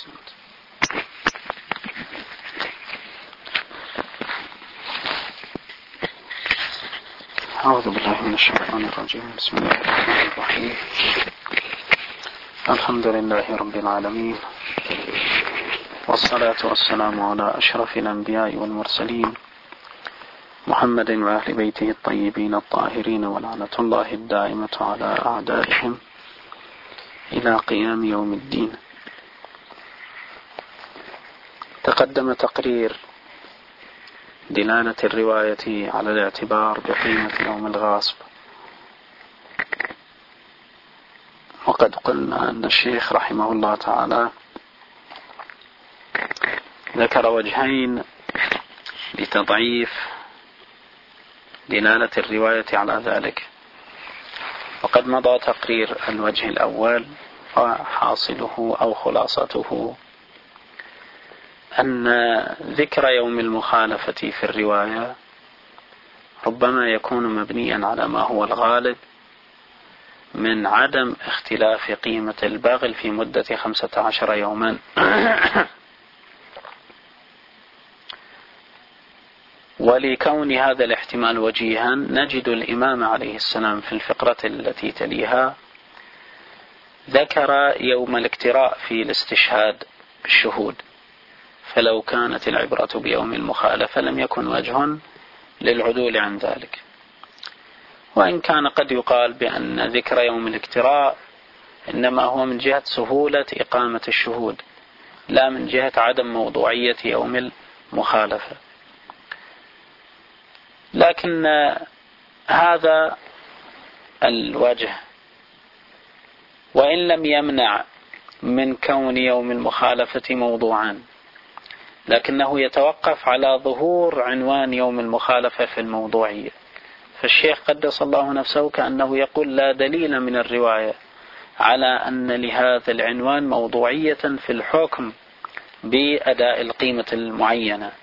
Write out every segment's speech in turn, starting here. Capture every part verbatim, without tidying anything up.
أعوذ بالله من الشيطان الرجيم. بسم الله الرحمن الرحيم. الحمد لله رب العالمين، والصلاة والسلام على أشرف الأنبياء والمرسلين محمد وأهل بيته الطيبين الطاهرين، ولعنة الله الدائمة على أعدائهم إلى قيام يوم الدين. تقدم تقرير دلالة الرواية على الاعتبار بقيمة يوم الغاصب، وقد قلنا أن الشيخ رحمه الله تعالى ذكر وجهين لتضعيف دلالة الرواية على ذلك، وقد مضى تقرير الوجه الأول، وحاصله أو خلاصته أن ذكر يوم المخالفة في الرواية ربما يكون مبنيا على ما هو الغالب من عدم اختلاف قيمة البغل في مدة خمسة عشر يوما، ولكون هذا الاحتمال وجيها نجد الإمام عليه السلام في الفقرة التي تليها ذكر يوم الاكتراء في الاستشهاد بالشهود، فلو كانت العبرة بيوم المخالفة لم يكن وجه للعدول عن ذلك. وإن كان قد يقال بأن ذكر يوم الاكتراء إنما هو من جهة سهولة إقامة الشهود، لا من جهة عدم موضوعية يوم المخالفة. لكن هذا الوجه وإن لم يمنع من كون يوم المخالفة موضوعا، لكنه يتوقف على ظهور عنوان يوم المخالفة في الموضوعية. فالشيخ قدس الله نفسه كأنه يقول لا دليل من الرواية على أن لهذا العنوان موضوعية في الحكم بأداء القيمة المعينة.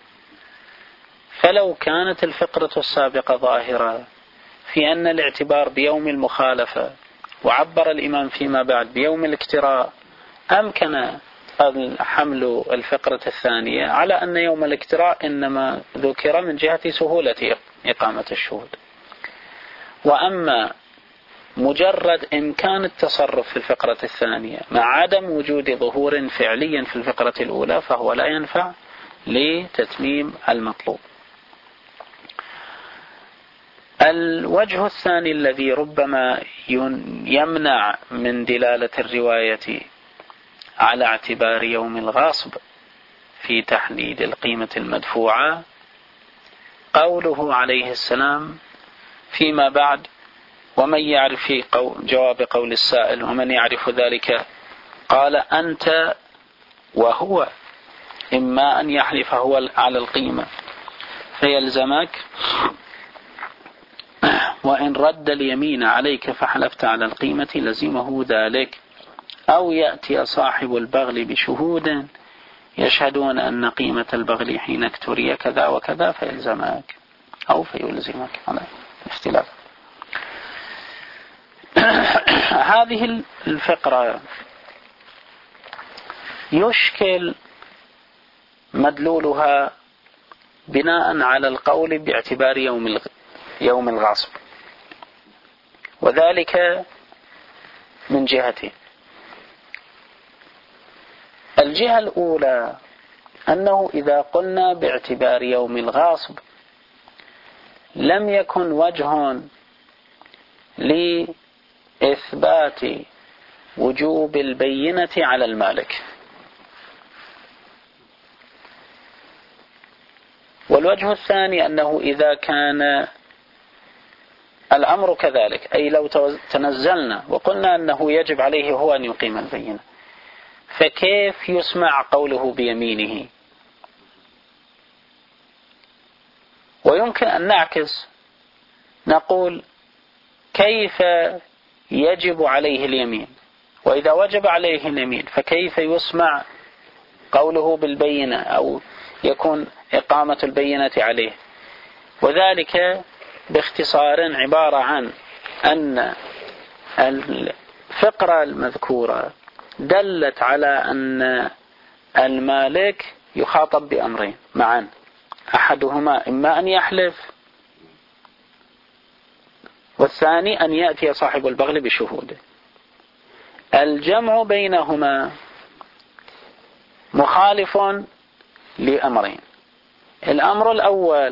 فلو كانت الفقرة السابقة ظاهرة في أن الاعتبار بيوم المخالفة وعبر الإمام فيما بعد بيوم الاكتراء، أمكن حمل الفقرة الثانية على أن يوم الاكتراء إنما ذكر من جهة سهولة إقامة الشهود. وأما مجرد إمكان التصرف في الفقرة الثانية مع عدم وجود ظهور فعلي في الفقرة الأولى فهو لا ينفع لتتميم المطلوب. الوجه الثاني الذي ربما يمنع من دلالة الرواية على اعتبار يوم الغاصب في تحديد القيمة المدفوعة قوله عليه السلام فيما بعد: ومن يعرف في جواب قول السائل ومن يعرف ذلك قال أنت وهو، إما أن يحلف هو على القيمة فيلزمك، وإن رد اليمين عليك فحلفت على القيمة لزمه ذلك، أو يأتي صاحب البغل بشهود يشهدون أن قيمة البغل حين اكتري كذا وكذا فيلزمك أو فيلزمك على اختلاف. هذه الفقرة يشكل مدلولها بناء على القول باعتبار يوم يوم الغاصب، وذلك من جهتين. الجهة الأولى أنه إذا قلنا باعتبار يوم الغاصب لم يكن وجه لإثبات وجوب البينة على المالك. والوجه الثاني أنه إذا كان الأمر كذلك، أي لو تنزلنا وقلنا أنه يجب عليه هو أن يقيم البينة، فكيف يسمع قوله بيمينه؟ ويمكن أن نعكس نقول كيف يجب عليه اليمين، وإذا وجب عليه اليمين فكيف يسمع قوله بالبينة أو يكون إقامة البينة عليه؟ وذلك باختصار عبارة عن أن الفقرة المذكورة دلت على أن المالك يخاطب بأمرين معا، أحدهما إما أن يحلف، والثاني أن يأتي صاحب البغل بشهوده. الجمع بينهما مخالف لأمرين. الأمر الأول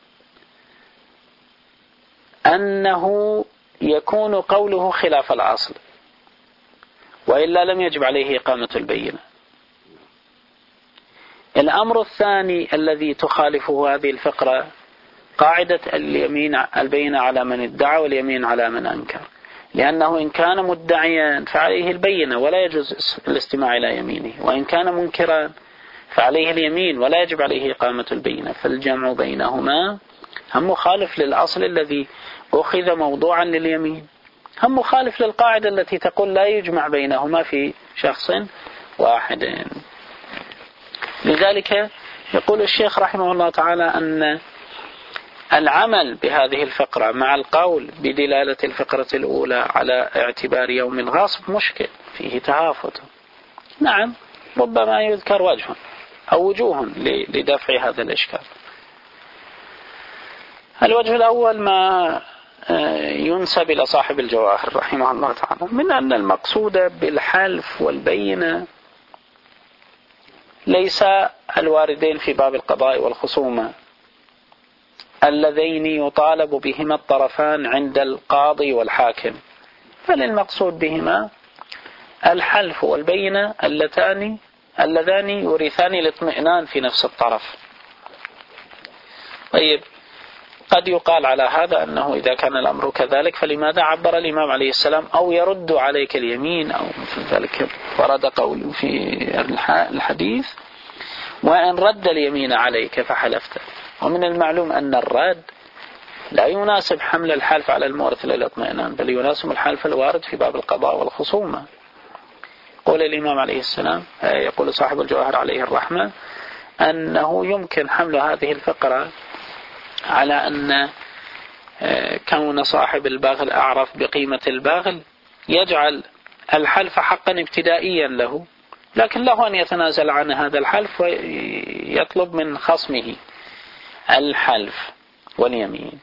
أنه يكون قوله خلاف الأصل، وإلا لم يجب عليه إقامة البينة. الأمر الثاني الذي تخالفه هذه الفقرة قاعدة اليمين البينة على من ادعى واليمين على من أنكر، لأنه إن كان مدعيا فعليه البينة ولا يجوز الاستماع إلى يمينه، وإن كان منكرا فعليه اليمين ولا يجب عليه إقامة البينة. فالجمع بينهما هم مخالف للأصل الذي أخذ موضوعا لليمين، هم مخالف للقاعدة التي تقول لا يجمع بينهما في شخص واحد. لذلك يقول الشيخ رحمه الله تعالى أن العمل بهذه الفقرة مع القول بدلالة الفقرة الأولى على اعتبار يوم الغصب مشكل، فيه تهافت. نعم، ربما يذكر وجه أو وجوه لدفع هذا الإشكال. الوجه الأول ما ينسب إلى صاحب الجواهر رحمه الله تعالى من أن المقصود بالحلف والبينة ليس الواردين في باب القضاء والخصومة اللذين يطالب بهما الطرفان عند القاضي والحاكم، بل المقصود بهما الحلف والبينة اللتان اللذان يورثان الاطمئنان في نفس الطرف. طيب، قد يقال على هذا أنه إذا كان الأمر كذلك فلماذا عبر الإمام عليه السلام أو يرد عليك اليمين أو مثل ذلك؟ ورد قول في الحديث وإن رد اليمين عليك فحلفت. ومن المعلوم أن الرد لا يناسب حمل الحلف على المورث للاطمئنان، بل يناسب الحلف الوارد في باب القضاء والخصومة. قول الإمام عليه السلام، يقول صاحب الجواهر عليه الرحمة، أنه يمكن حمل هذه الفقرة على أن كون صاحب الباغل أعرف بقيمة الباغل يجعل الحلف حقا ابتدائيا له، لكن له أن يتنازل عن هذا الحلف ويطلب من خصمه الحلف واليمين.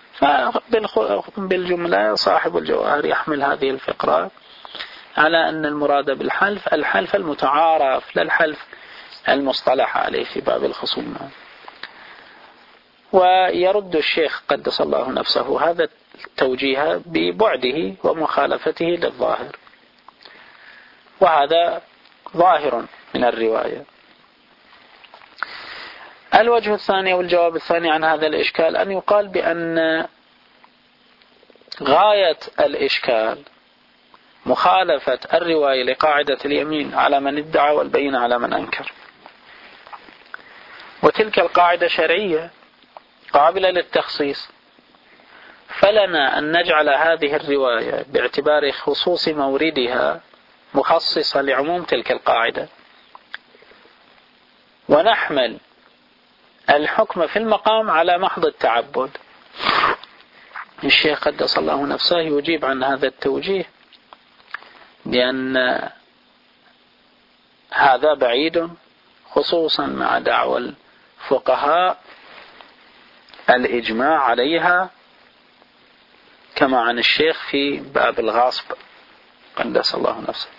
فبالجملة صاحب الجواهر يحمل هذه الفقرة على أن المراد بالحلف الحلف المتعارف، لا الحلف المصطلح عليه في باب الخصومة. ويرد الشيخ قدس الله نفسه هذا التوجيه ببعده ومخالفته للظاهر، وهذا ظاهر من الرواية. الوجه الثاني والجواب الثاني عن هذا الإشكال أن يقال بأن غاية الإشكال مخالفة الرواية لقاعدة اليمين على من ادعى والبينة على من أنكر، وتلك القاعدة شرعية قابلة للتخصيص، فلنا أن نجعل هذه الرواية باعتبار خصوص موردها مخصصة لعموم تلك القاعدة، ونحمل الحكم في المقام على محض التعبد. الشيخ قدس الله نفسه يجيب عن هذا التوجيه بأن هذا بعيد، خصوصا مع دعوى الفقهاء الإجماع عليها، كما عن الشيخ في باب الغاصب قدس الله نفسه.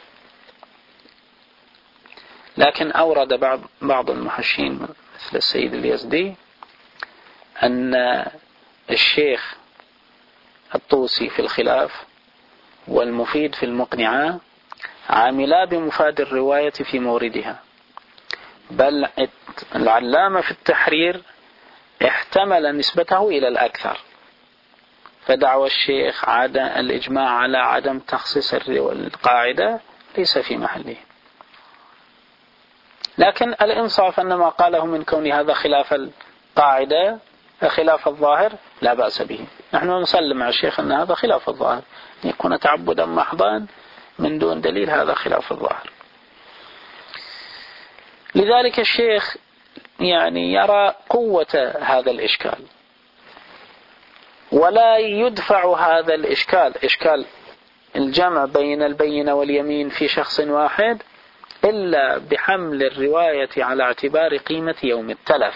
لكن أورد بعض بعض المحشين مثل السيد اليزدي أن الشيخ الطوسي في الخلاف والمفيد في المقنعة عاملا بمفاد الرواية في موردها، بل العلامة في التحرير احتمل نسبته إلى الأكثر، فدعوى الشيخ عدم الإجماع على عدم تخصيص القاعدة ليس في محله. لكن الإنصاف أن ما قاله من كون هذا خلاف القاعدة خلاف الظاهر لا بأس به. نحن نسلم مع الشيخ أن هذا خلاف الظاهر، يكون تعبدا محضا من دون دليل، هذا خلاف الظاهر. لذلك الشيخ يعني يرى قوة هذا الإشكال، ولا يدفع هذا الإشكال إشكال الجمع بين البينة واليمين في شخص واحد إلا بحمل الرواية على اعتبار قيمة يوم التلف.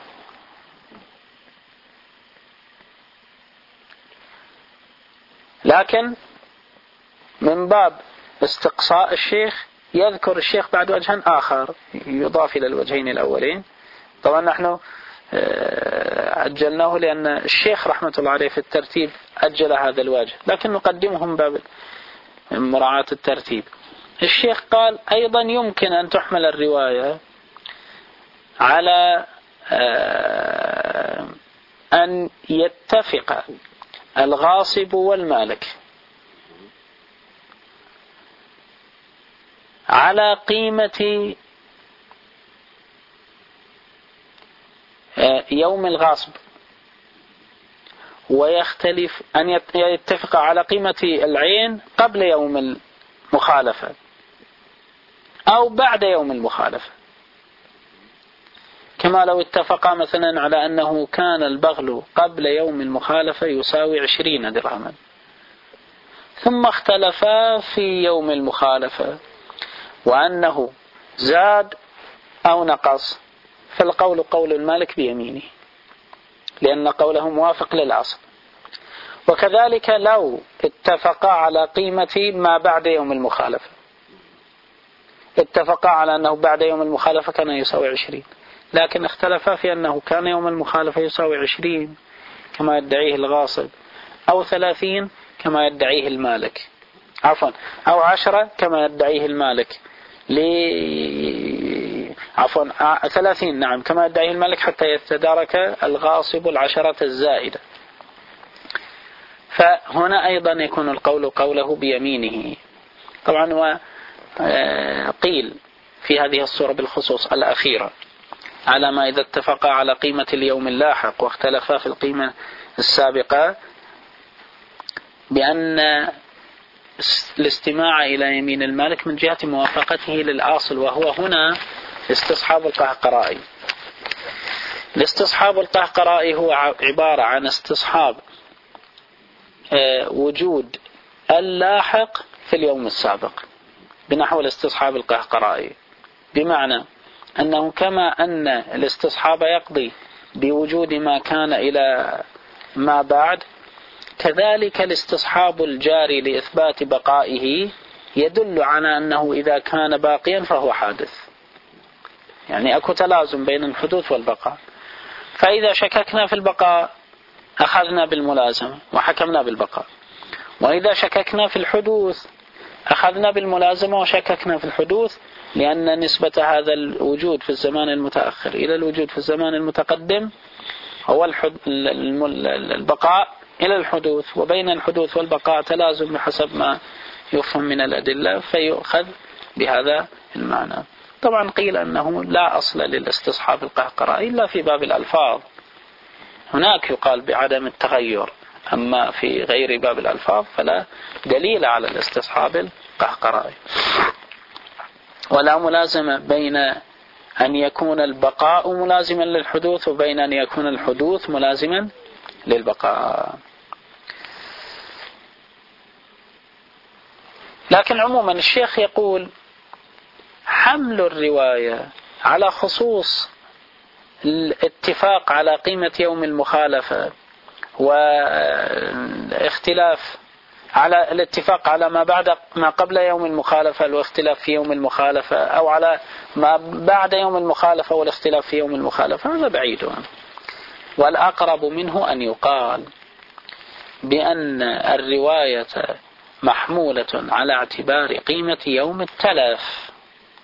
لكن من باب استقصاء الشيخ يذكر الشيخ بعد وجه آخر يضاف إلى الوجهين الأولين. طبعا نحن أجلناه لأن الشيخ رحمة الله عليه في الترتيب أجل هذا الوجه، لكن نقدمهم باب مراعاة الترتيب. الشيخ قال أيضا يمكن أن تحمل الرواية على أن يتفق الغاصب والمالك على قيمة يوم الغاصب، ويختلف أن يتفق على قيمة العين قبل يوم المخالفة أو بعد يوم المخالفة. كما لو اتفقا مثلا على أنه كان البغل قبل يوم المخالفة يساوي عشرين درهما، ثم اختلفا في يوم المخالفة وأنه زاد أو نقص، فالقول قول المالك بيمينه لأن قوله موافق للأصل. وكذلك لو اتفقا على قيمة ما بعد يوم المخالفة، اتفقا على أنه بعد يوم المخالفة كان يساوي عشرين، لكن اختلفا في أنه كان يوم المخالفة يساوي عشرين كما يدعيه الغاصب، أو ثلاثين كما يدعيه المالك، عفوا أو عشرة كما يدعيه المالك، لي عفوا ثلاثين نعم كما يدعيه المالك، حتى يتدارك الغاصب العشرة الزائدة. فهنا أيضا يكون القول قوله بيمينه. طبعا وقيل في هذه الصورة بالخصوص الأخيرة على ما إذا اتفقا على قيمة اليوم اللاحق واختلفا في القيمة السابقة بأن الاستماع إلى يمين المالك من جهة موافقته للأصل، وهو هنا استصحاب القهقرائي. الاستصحاب القهقرائي هو عبارة عن استصحاب وجود اللاحق في اليوم السابق بنحو الاستصحاب القهقرائي، بمعنى أنه كما أن الاستصحاب يقضي بوجود ما كان إلى ما بعد، كذلك الاستصحاب الجاري لإثبات بقائه يدل على أنه إذا كان باقيا فهو حادث، يعني أكو تلازم بين الحدوث والبقاء. فإذا شككنا في البقاء أخذنا بالملازمة وحكمنا بالبقاء، وإذا شككنا في الحدوث أخذنا بالملازمة وشككنا في الحدوث، لأن نسبة هذا الوجود في الزمان المتأخر إلى الوجود في الزمان المتقدم هو البقاء إلى الحدوث، وبين الحدوث والبقاء تلازم بحسب ما يفهم من الأدلة، فيؤخذ بهذا المعنى. طبعا قيل أنه لا أصل للاستصحاب القهقرائي إلا في باب الألفاظ، هناك يقال بعدم التغير، أما في غير باب الألفاظ فلا دليل على الاستصحاب القهقرائي. ولا ملازمة بين أن يكون البقاء ملازما للحدوث وبين أن يكون الحدوث ملازما للبقاء. لكن عموما الشيخ يقول حمل الرواية على خصوص الاتفاق على قيمة يوم المخالفة واختلاف على الاتفاق على ما بعد ما قبل يوم المخالفة والاختلاف في يوم المخالفة، أو على ما بعد يوم المخالفة والاختلاف في يوم المخالفة، هذا بعيد. والأقرب منه أن يقال بأن الرواية محمولة على اعتبار قيمة يوم التلف،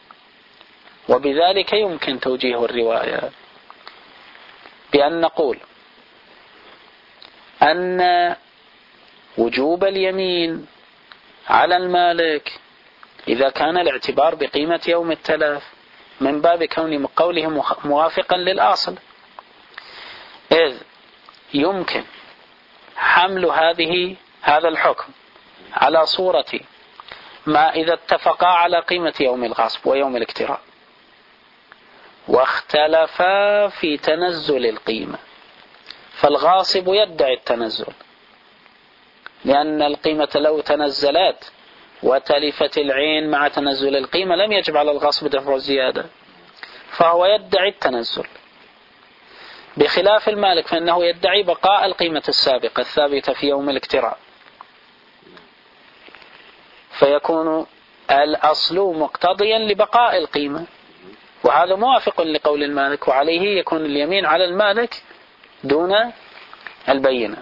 وبذلك يمكن توجيه الرواية بأن نقول أن وجوب اليمين على المالك إذا كان الاعتبار بقيمة يوم التلف من باب كون قوله موافقا للأصل، إذ يمكن حمل هذه هذا الحكم على صورة ما إذا اتفقا على قيمة يوم الغصب ويوم الاكتراء واختلفا في تنزل القيمة، فالغاصب يدعي التنزل لأن القيمة لو تنزلت وتلفت العين مع تنزل القيمة لم يجب على الغاصب دفع الزيادة، فهو يدعي التنزل، بخلاف المالك فإنه يدعي بقاء القيمة السابقة الثابتة في يوم الاقتراء، فيكون الأصل مقتضيا لبقاء القيمة، وهذا موافق لقول المالك، وعليه يكون اليمين على المالك دون البينة.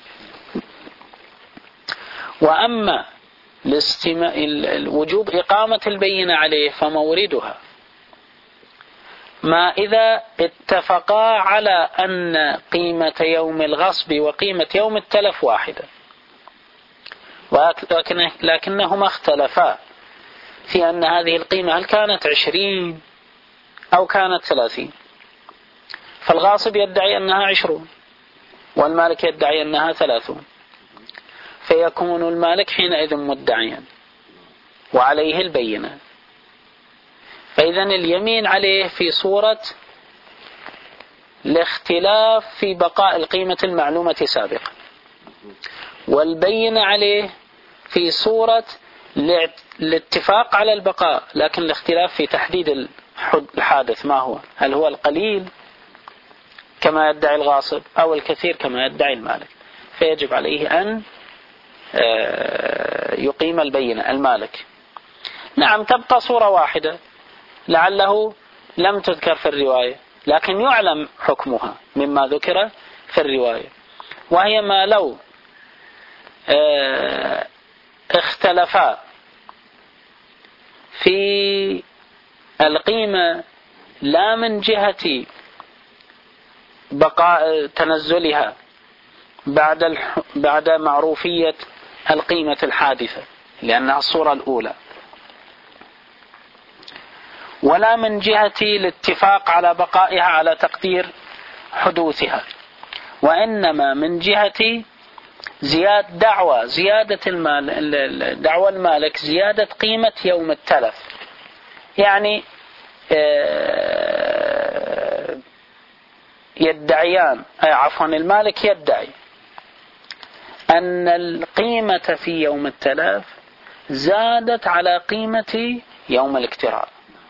وأما وجوب إقامة البينة عليه فموردها ما إذا اتفقا على أن قيمة يوم الغصب وقيمة يوم التلف واحدة، لكنهما اختلفا في أن هذه القيمة هل كانت عشرين أو كانت ثلاثين، فالغاصب يدعي أنها عشرون والمالك يدعي أنها ثلاثون، فيكون المالك حينئذ مدعيا وعليه البينة، فإذن اليمين عليه في صورة الاختلاف في بقاء القيمة المعلومة سابقا، والبينة عليه في صورة الاتفاق على البقاء لكن الاختلاف في تحديد الحادث ما هو، هل هو القليل كما يدعي الغاصب أو الكثير كما يدعي المالك، فيجب عليه أن يقيم البينة المالك. نعم تبقى صورة واحدة لعله لم تذكر في الرواية لكن يعلم حكمها مما ذكر في الرواية، وهي ما لو اختلفا في القيمة لا من جهة بقاء تنزلها بعد الح... بعد معروفية القيمة الحادثة لأنها الصورة الأولى، ولا من جهة الاتفاق على بقائها على تقدير حدوثها، وإنما من جهة زيادة دعوة زيادة المال دعوة المالك زيادة قيمة يوم التلف، يعني يدعيان عفوا المالك يدعي أن القيمة في يوم التلف زادت على قيمة يوم الاقتراء،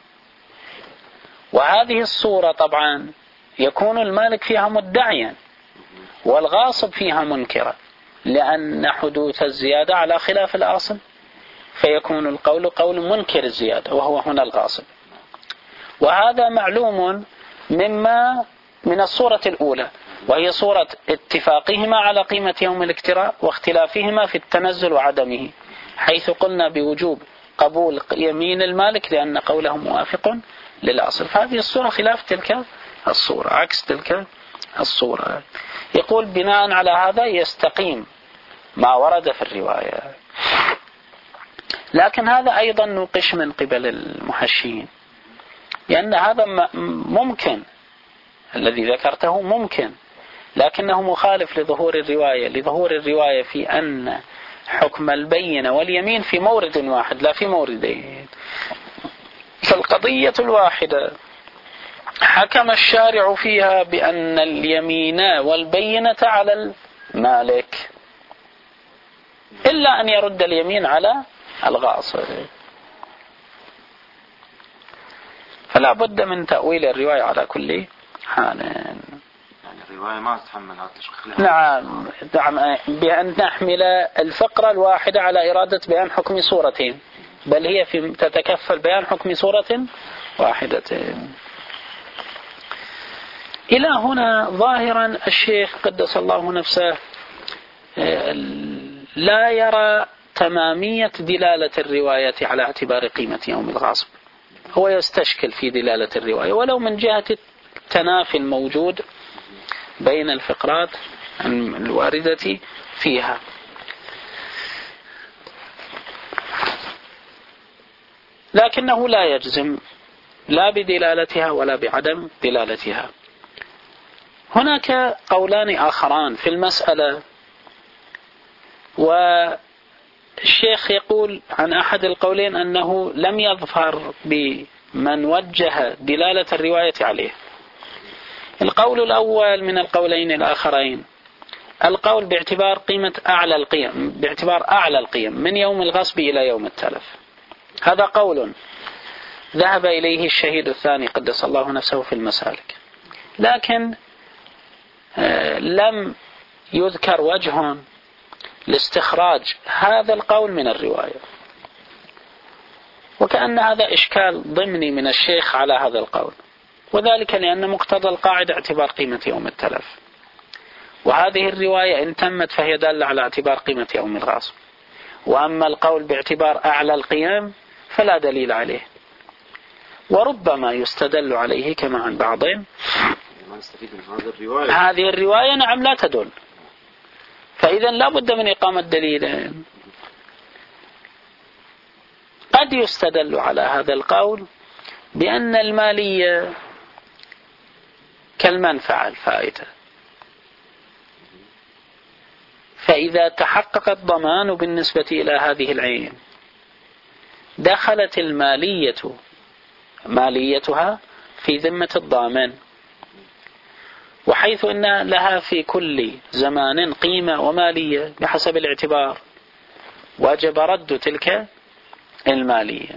وهذه الصورة طبعا يكون المالك فيها مدعيا والغاصب فيها منكرا لأن حدوث الزيادة على خلاف الأصل، فيكون القول قول منكر الزيادة وهو هنا الغاصب، وهذا معلوم مما من الصورة الأولى وهي صورة اتفاقهما على قيمة يوم الاقتراء واختلافهما في التنزل وعدمه، حيث قلنا بوجوب قبول يمين المالك لأن قوله موافق للأصل، فهذه الصورة خلاف تلك الصورة عكس تلك الصورة. يقول بناء على هذا يستقيم ما ورد في الرواية، لكن هذا أيضا نقش من قبل المحشين لأن هذا ممكن الذي ذكرته ممكن لكنه مخالف لظهور الرواية لظهور الرواية في أن حكم البينة واليمين في مورد واحد لا في موردين، فالقضية الواحدة حكم الشارع فيها بأن اليمين والبينة على المالك إلا أن يرد اليمين على الغاصب، فلا بد من تأويل الرواية على كل حال. يعني الرواية ما تتحمل هذا الشق. نعم بأن نحمل الفقرة الواحدة على إرادة بيان حكم صورتين، بل هي في تتكفل بيان حكم صورة واحدة. إلى هنا ظاهرا الشيخ قدس الله نفسه لا يرى تمامية دلالة الرواية على اعتبار قيمة يوم الغاصب، هو يستشكل في دلالة الرواية ولو من جهة التنافي الموجود بين الفقرات الواردة فيها، لكنه لا يجزم لا بدلالتها ولا بعدم دلالتها. هناك قولان آخران في المسألة، والشيخ يقول عن أحد القولين أنه لم يظفر بمن وجه دلالة الرواية عليه. القول الأول من القولين الآخرين القول باعتبار قيمة أعلى القيم، باعتبار أعلى القيم من يوم الغصب إلى يوم التلف. هذا قول ذهب إليه الشهيد الثاني قدس الله نفسه في المسالك، لكن لم يذكر وجه لاستخراج هذا القول من الرواية، وكأن هذا إشكال ضمني من الشيخ على هذا القول، وذلك لأن مقتضى القاعدة اعتبار قيمة يوم التلف، وهذه الرواية إن تمت فهي دالة على اعتبار قيمة يوم الغصب، وأما القول باعتبار أعلى القيام فلا دليل عليه، وربما يستدل عليه كما عن بعضهم. هذه الرواية نعم لا تدل، فإذا لا بد من إقامة دليل. قد يستدل على هذا القول بأن المالية كالمنفعة الفائتة، فإذا تحقق الضمان بالنسبة إلى هذه العين دخلت المالية ماليتها في ذمة الضامن، وحيث أن لها في كل زمان قيمة ومالية بحسب الاعتبار وجب رد تلك المالية،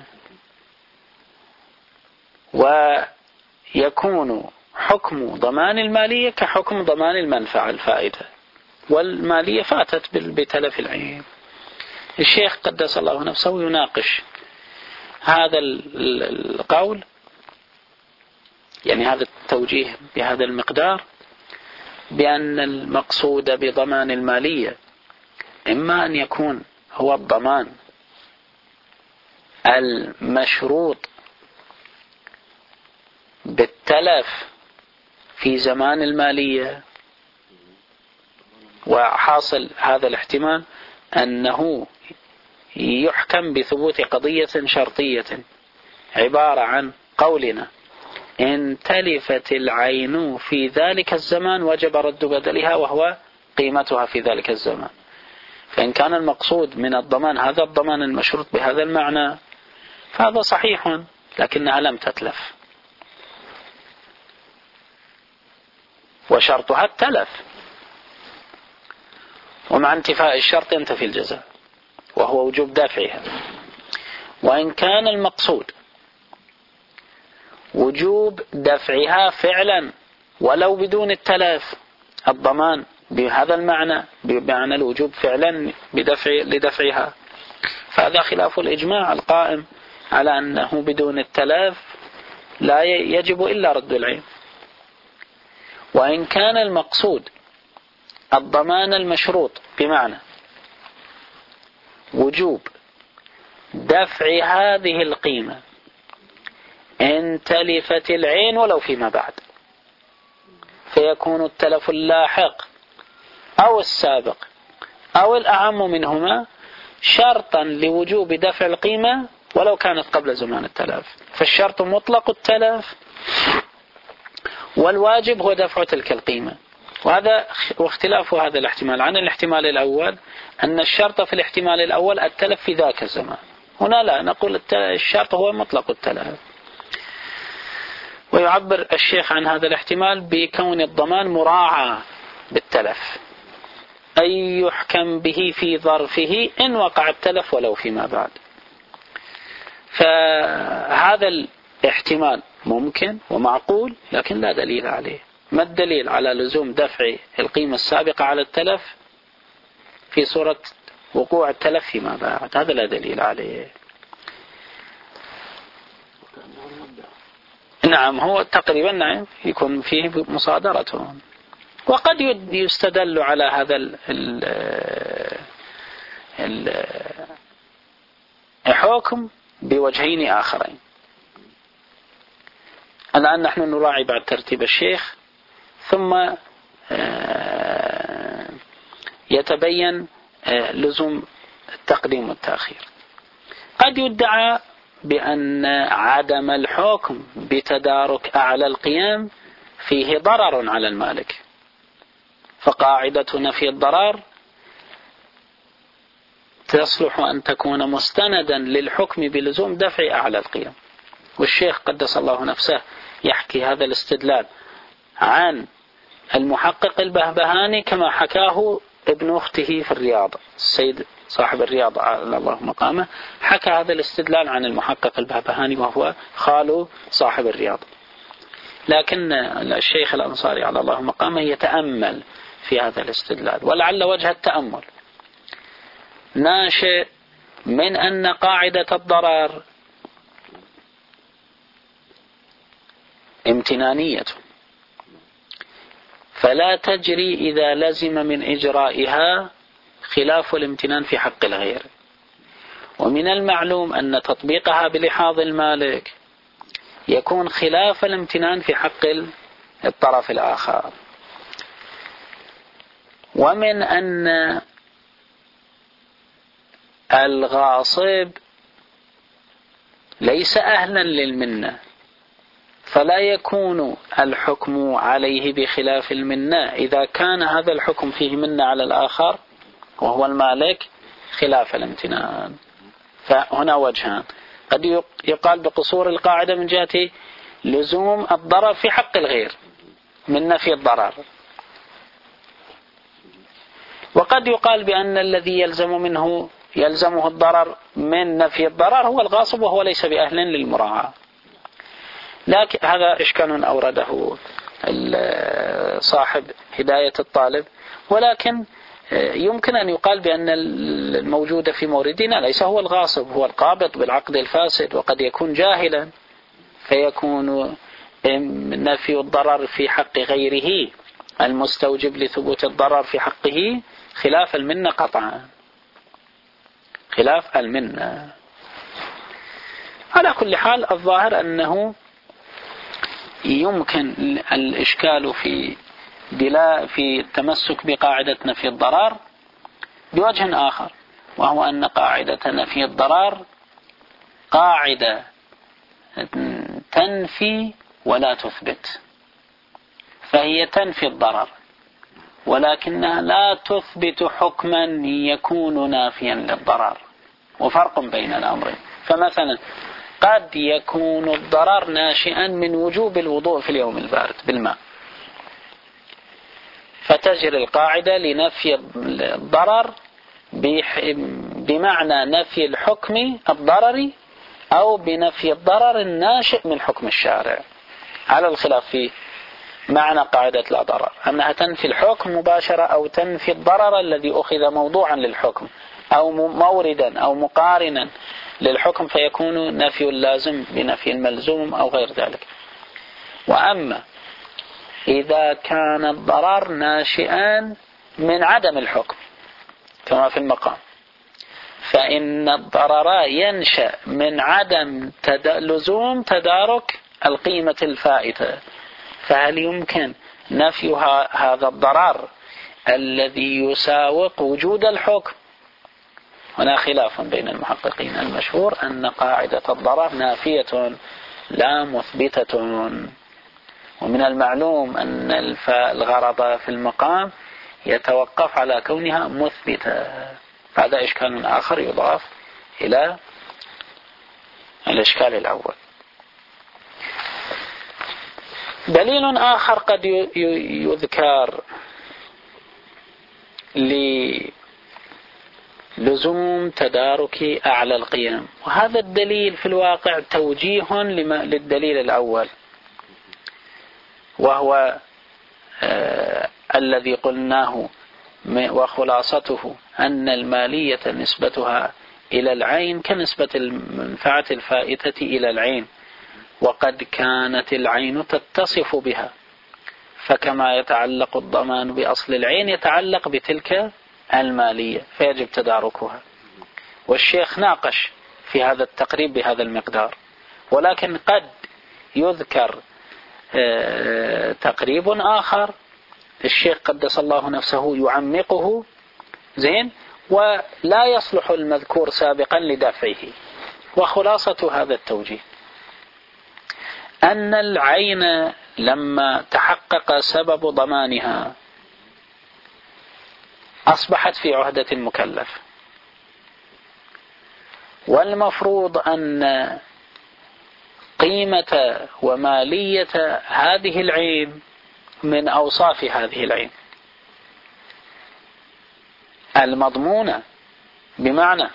ويكون حكم ضمان المالية كحكم ضمان المنفعة الفائتة، والمالية فاتت بتلف العين. الشيخ قدس الله نفسه يناقش هذا القول، يعني هذا التوجيه بهذا المقدار، بأن المقصود بضمان المالية إما أن يكون هو الضمان المشروط بالتلف في زمان المالية، وحاصل هذا الاحتمال أنه يحكم بثبوت قضية شرطية عبارة عن قولنا إن تلفت العين في ذلك الزمان وجب رد بدلها وهو قيمتها في ذلك الزمان. فإن كان المقصود من الضمان هذا الضمان المشروط بهذا المعنى فهذا صحيح، لكنها لم تتلف، وشرطها التلف، ومع انتفاء الشرط ينتفي الجزاء وهو وجوب دافعها. وإن كان المقصود وجوب دفعها فعلا ولو بدون التلف، الضمان بهذا المعنى بمعنى الوجوب فعلا بدفع لدفعها، فهذا خلاف الإجماع القائم على أنه بدون التلف لا يجب إلا رد العين. وإن كان المقصود الضمان المشروط بمعنى وجوب دفع هذه القيمة إن تلفت العين ولو فيما بعد، فيكون التلف اللاحق أو السابق أو الأعم منهما شرطا لوجوب دفع القيمة ولو كانت قبل زمان التلف، فالشرط مطلق التلف والواجب هو دفع تلك القيمة. وهذا واختلاف هذا الاحتمال عن الاحتمال الأول، أن الشرط في الاحتمال الأول التلف في ذاك الزمان، هنا لا، نقول الشرط هو مطلق التلف. ويعبر الشيخ عن هذا الاحتمال بكون الضمان مراعى بالتلف، أي يحكم به في ظرفه إن وقع التلف ولو فيما بعد. فهذا الاحتمال ممكن ومعقول لكن لا دليل عليه. ما الدليل على لزوم دفع القيمة السابقة على التلف في صورة وقوع التلف فيما بعد؟ هذا لا دليل عليه. نعم هو تقريبا نعم يكون فيه مصادرته. وقد يستدل على هذا الحكم بوجهين آخرين. الآن نحن نراعي بعد ترتيب الشيخ ثم يتبين لزوم التقديم والتأخير. قد يدعى بأن عدم الحكم بتدارك أعلى القيام فيه ضرر على المالك، فقاعدة نفي الضرر تصلح أن تكون مستندا للحكم بلزوم دفع أعلى القيام. والشيخ قدس الله نفسه يحكي هذا الاستدلال عن المحقق البهبهاني كما حكاه ابن أخته في الرياض، السيد صاحب الرياض على الله مقامه حكى هذا الاستدلال عن المحقق البهبهاني وهو خال صاحب الرياض. لكن الشيخ الأنصاري على الله مقامه يتأمل في هذا الاستدلال، ولعل وجه التأمل ناشئ من أن قاعدة الضرر امتنانية، فلا تجري إذا لزم من إجرائها خلاف الامتنان في حق الغير، ومن المعلوم أن تطبيقها بلحاظ المالك يكون خلاف الامتنان في حق الطرف الآخر، ومن أن الغاصب ليس أهلا للمنة فلا يكون الحكم عليه بخلاف المنة إذا كان هذا الحكم فيه منة على الآخر وهو المالك خلاف الامتنان. فهنا وجهان، قد يقال بقصور القاعدة من جهة لزوم الضرر في حق الغير من نفي الضرر، وقد يقال بأن الذي يلزم منه يلزمه الضرر من نفي الضرر هو الغاصب وهو ليس بأهل للمراعاة. لكن هذا إشكال أورده صاحب هداية الطالب، ولكن يمكن أن يقال بأن الموجود في موردنا ليس هو الغاصب، هو القابض بالعقد الفاسد، وقد يكون جاهلا فيكون نفي الضرر في حق غيره المستوجب لثبوت الضرر في حقه خلاف المنة قطعا، خلاف المنة. على كل حال الظاهر أنه يمكن الإشكال في دلاء في التمسك بقاعدة نفي الضرر بوجه آخر، وهو أن قاعدة نفي الضرر قاعدة تنفي ولا تثبت، فهي تنفي الضرر ولكنها لا تثبت حكما يكون نافيا للضرر، وفرق بين الأمرين. فمثلا قد يكون الضرر ناشئا من وجوب الوضوء في اليوم البارد بالماء، فتجري القاعدة لنفي الضرر بمعنى نفي الحكم الضرري أو بنفي الضرر الناشئ من حكم الشارع، على الخلاف في معنى قاعدة لا ضرر، أنها تنفي الحكم مباشرة أو تنفي الضرر الذي أخذ موضوعا للحكم أو موردا أو مقارنا للحكم، فيكون نفي اللازم بنفي الملزوم أو غير ذلك. وأما إذا كان الضرر ناشئا من عدم الحكم كما في المقام، فإن الضرر ينشأ من عدم تد... لزوم تدارك القيمة الفائتة، فهل يمكن نفي هذا الضرر الذي يساوق وجود الحكم؟ هنا خلاف بين المحققين، المشهور أن قاعدة الضرر نافية لا مثبتة، ومن المعلوم أن الغرض في المقام يتوقف على كونها مثبتة. هذا إشكال آخر يضاف إلى الإشكال الأول. دليل آخر قد يذكر للزوم تدارك أعلى القيم، وهذا الدليل في الواقع توجيه للدليل الأول، وهو آه الذي قلناه وخلاصته أن المالية نسبتها إلى العين كنسبة المنفعة الفائتة إلى العين، وقد كانت العين تتصف بها، فكما يتعلق الضمان بأصل العين يتعلق بتلك المالية فيجب تداركها. والشيخ ناقش في هذا التقريب بهذا المقدار، ولكن قد يذكر تقريب آخر الشيخ قدس الله نفسه يعمقه زين ولا يصلح المذكور سابقا لدفعه. وخلاصة هذا التوجيه أن العين لما تحقق سبب ضمانها أصبحت في عهدة المكلف، والمفروض أن قيمة ومالية هذه العين من أوصاف هذه العين المضمونة، بمعنى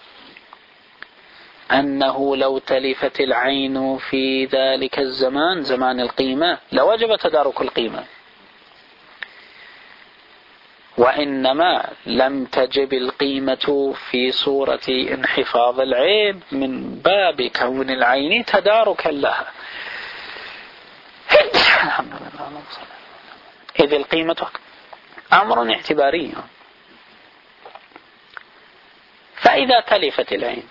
أنه لو تلفت العين في ذلك الزمان زمان القيمة لوجب تدارك القيمة، وإنما لم تجب القيمة في صورة انحفاظ العين من باب كون العين تداركا لها، إذ القيمة أمر اعتباري. فإذا تلفت العين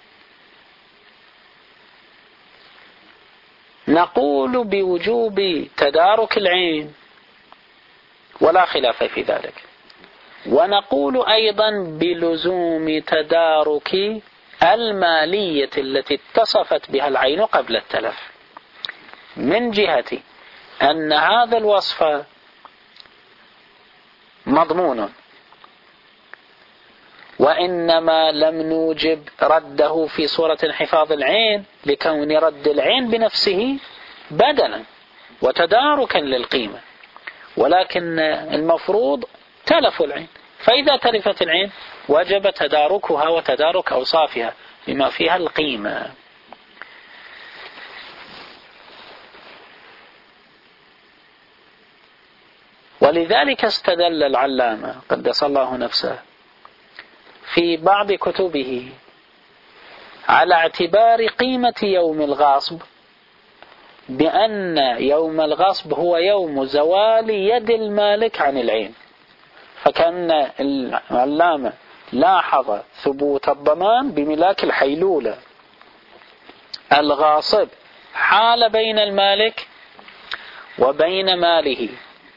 نقول بوجوب تدارك العين ولا خلاف في ذلك، ونقول أيضا بلزوم تدارك المالية التي اتصفت بها العين قبل التلف، من جهة أن هذا الوصف مضمون، وإنما لم نوجب رده في صورة انحفاظ العين لكون رد العين بنفسه بدلا وتداركا للقيمة، ولكن المفروض تلف العين، فإذا تلفت العين وجب تداركها وتدارك أوصافها بما فيها القيمة. ولذلك استدل العلامة قدس الله نفسه في بعض كتبه على اعتبار قيمة يوم الغصب بأن يوم الغصب هو يوم زوال يد المالك عن العين، فكان العلامة لاحظ ثبوت الضمان بملاك الحيلولة. الغاصب حال بين المالك وبين ماله،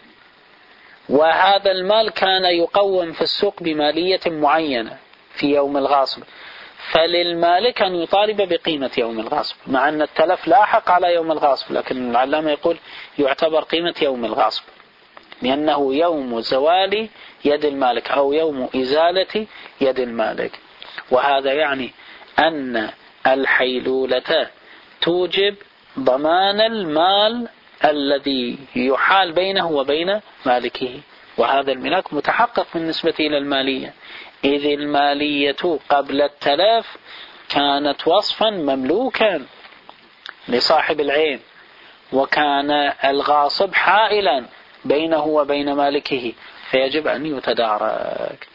وهذا المال كان يقوم في السوق بمالية معينة في يوم الغاصب، فللمالك أن يطالب بقيمة يوم الغاصب، مع أن التلف لاحق على يوم الغاصب، لكن العلامة يقول يعتبر قيمة يوم الغاصب لأنه يوم زوال يد المالك أو يوم إزالة يد المالك. وهذا يعني أن الحيلولة توجب ضمان المال الذي يحال بينه وبين مالكه، وهذا الملاك متحقق بالنسبة إلى المالية، إذ المالية قبل التلف كانت وصفا مملوكا لصاحب العين، وكان الغاصب حائلا بينه وبين مالكه، فيجب أن يتدارك.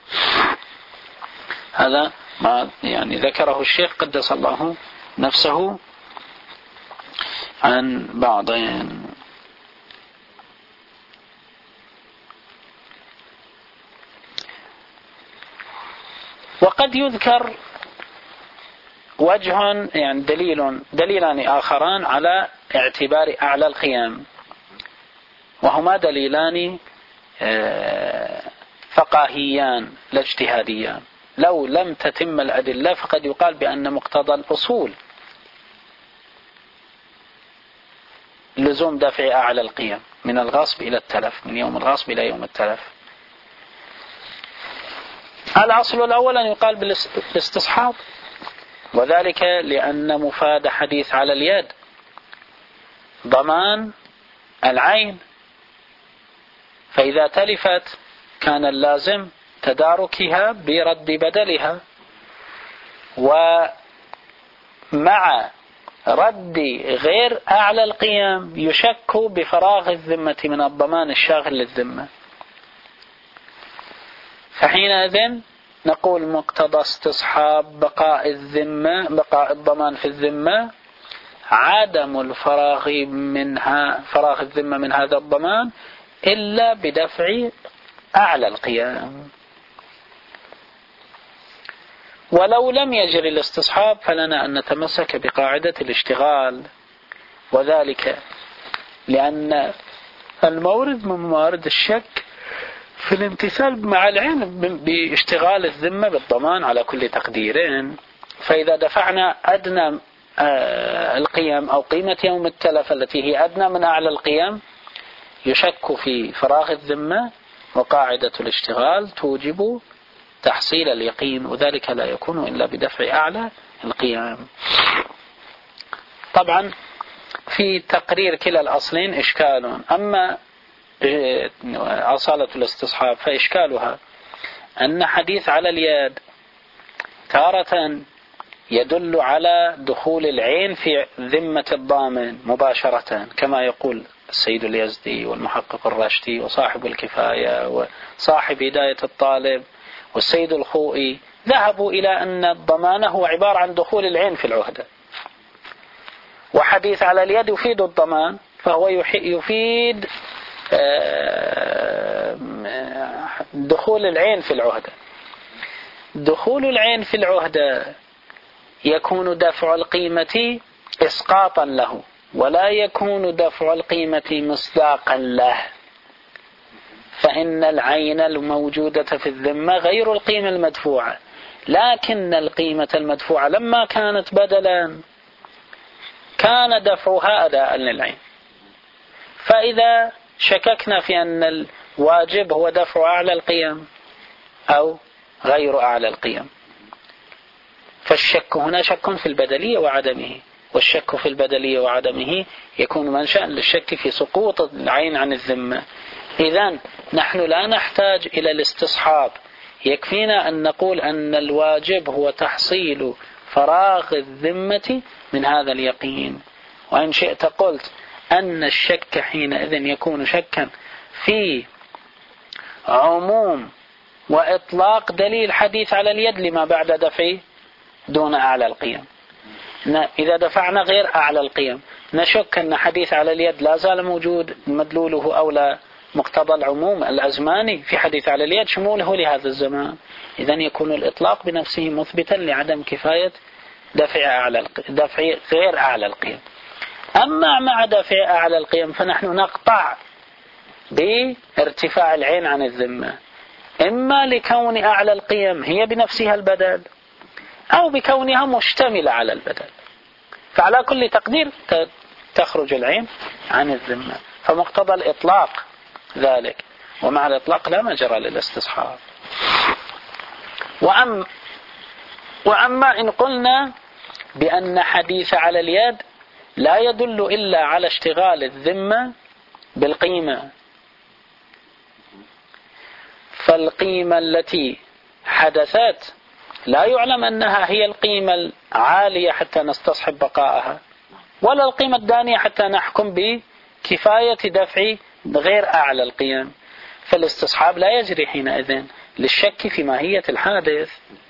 هذا ما يعني ذكره الشيخ قدس الله نفسه عن بعضين. وقد يذكر وجه يعني دليل دليلان آخران على اعتبار أعلى القيام، وهما دليلان فقاهيان لا اجتهاديان. لو لم تتم الأدلة فقد يقال بأن مقتضى الأصول لزوم دفع أعلى القيم من الغصب إلى التلف، من يوم الغصب إلى يوم التلف. الأصل الأول أن يقال بالاستصحاب، وذلك لأن مفاد حديث على اليد ضمان العين، فإذا تلفت كان اللازم تداركها برد بدلها، ومع رد غير أعلى القيام يشك بفراغ الذمة من الضمان الشاغل للذمة، فحينئذ نقول مقتضى استصحاب بقاء الذمة بقاء الضمان في الذمة عدم الفراغ منها فراغ الذمة من هذا الضمان إلا بدفع أعلى القيام. ولو لم يجري الاستصحاب فلنا أن نتمسك بقاعدة الاشتغال، وذلك لأن المورد من موارد الشك في الامتثال مع العلم باشتغال الذمة بالضمان على كل تقدير، فإذا دفعنا أدنى القيم أو قيمة يوم التلف التي هي أدنى من أعلى القيم يشك في فراغ الذمة، وقاعدة الاشتغال توجب تحصيل اليقين، وذلك لا يكون إلا بدفع أعلى القيام. طبعا في تقرير كلا الأصلين إشكال، أما أصالة الاستصحاب فإشكالها أن حديث على اليد تارة يدل على دخول العين في ذمة الضامن مباشرة كما يقول السيد اليزدي والمحقق الراشدي وصاحب الكفاية وصاحب هداية الطالب والسيد الخوئي، ذهبوا إلى أن الضمان هو عبارة عن دخول العين في العهدة، وحديث على اليد يفيد الضمان، فهو يفيد دخول العين في العهدة. دخول العين في العهدة يكون دفع القيمة إسقاطا له، ولا يكون دفع القيمة مصداقا له، فإن العين الموجودة في الذمة غير القيمة المدفوعة، لكن القيمة المدفوعة لما كانت بدلا كان دفعها أداء للعين. فإذا شككنا في أن الواجب هو دفع أعلى القيم أو غير أعلى القيم، فالشك هنا شك في البدلية وعدمه، والشك في البدلية وعدمه يكون منشأ للشك في سقوط العين عن الذمة. إذن نحن لا نحتاج إلى الاستصحاب، يكفينا أن نقول أن الواجب هو تحصيل فراغ الذمة من هذا اليقين. وإن شئت قلت أن الشك حينئذ يكون شكا في عموم وإطلاق دليل حديث على اليد لما بعد دفع دون أعلى القيم. إذا دفعنا غير أعلى القيم نشك أن حديث على اليد لا زال موجود مدلوله أو لا، مقتضى العموم الأزماني في حديث على اليد شموله لهذا الزمان. إذن يكون الإطلاق بنفسه مثبتا لعدم كفاية دفع أعلى دفع غير أعلى القيم. أما مع دفع أعلى القيم فنحن نقطع بارتفاع العين عن الذمة، إما لكون أعلى القيم هي بنفسها البدل أو بكونها مشتملة على البدل، فعلى كل تقدير تخرج العين عن الذمة، فمقتضى الإطلاق ذلك، ومع الإطلاق لا مجرى للاستصحاب. وأم وأما إن قلنا بأن حديث على اليد لا يدل إلا على اشتغال الذمة بالقيمة، فالقيمة التي حدثت لا يعلم أنها هي القيمة العالية حتى نستصحب بقائها، ولا القيمة الدانية حتى نحكم بكفاية دفع غير أعلى القيم، فالاستصحاب لا يجري حينئذ للشك في ماهية الحادث.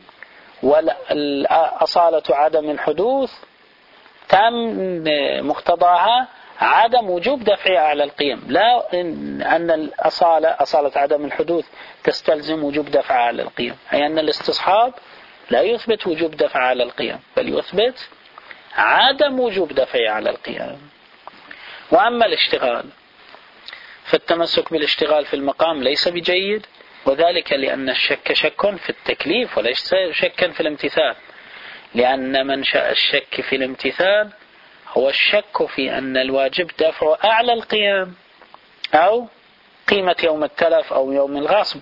والأصالة عدم الحدوث تم مقتضاها عدم وجوب دفع أعلى القيم، لا أن الأصالة أصالة عدم الحدوث تستلزم وجوب دفع أعلى القيم، أي أن الاستصحاب لا يثبت وجوب دفع أعلى القيم، بل يثبت عدم وجوب دفع أعلى القيم. وأما الاشتغال فالتمسك بالاشتغال في المقام ليس بجيد، وذلك لأن الشك شك في التكليف وليس شكا في الامتثال، لأن منشأ الشك في الامتثال هو الشك في أن الواجب دفع أعلى القيم أو قيمة يوم التلف أو يوم الغصب،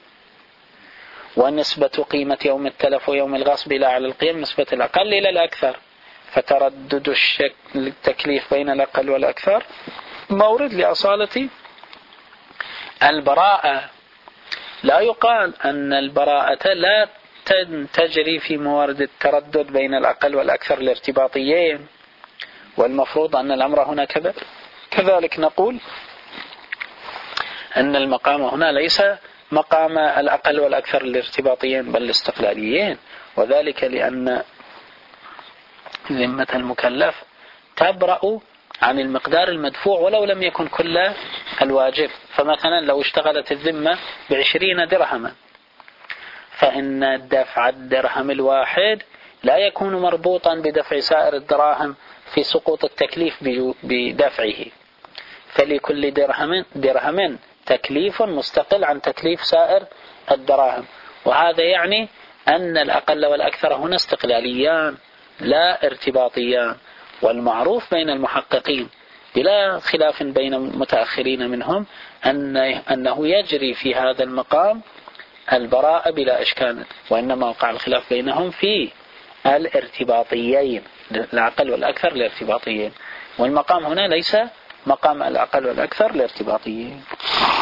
ونسبة قيمة يوم التلف ويوم الغصب إلى أعلى القيم نسبة الأقل إلى الأكثر، فتردد الشك التكليف بين الأقل والأكثر مورد لأصالة البراءة. لا يقال أن البراءة لا تجري في موارد التردد بين الأقل والأكثر الارتباطيين، والمفروض أن الأمر هنا كذا. كذلك نقول أن المقام هنا ليس مقام الأقل والأكثر الارتباطيين بل الاستقلاليين، وذلك لأن ذمة المكلف تبرأ عن المقدار المدفوع ولو لم يكن كل الواجب. فمثلا لو اشتغلت الذمة بعشرين درهما فإن دفع الدرهم الواحد لا يكون مربوطا بدفع سائر الدراهم في سقوط التكليف بدفعه، فلكل درهم درهم تكليف مستقل عن تكليف سائر الدراهم، وهذا يعني أن الأقل والأكثر هنا استقلاليان لا ارتباطيان. والمعروف بين المحققين بلا خلاف بين المتأخرين منهم أن أنه يجري في هذا المقام البراءة بلا إشكال، وإنما وقع الخلاف بينهم في الارتباطيين، الأقل والأكثر الارتباطيين، والمقام هنا ليس مقام الأقل والأكثر الارتباطيين.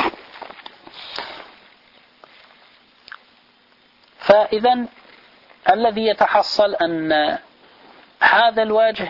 فإذا الذي يتحصل أن هذا الوجه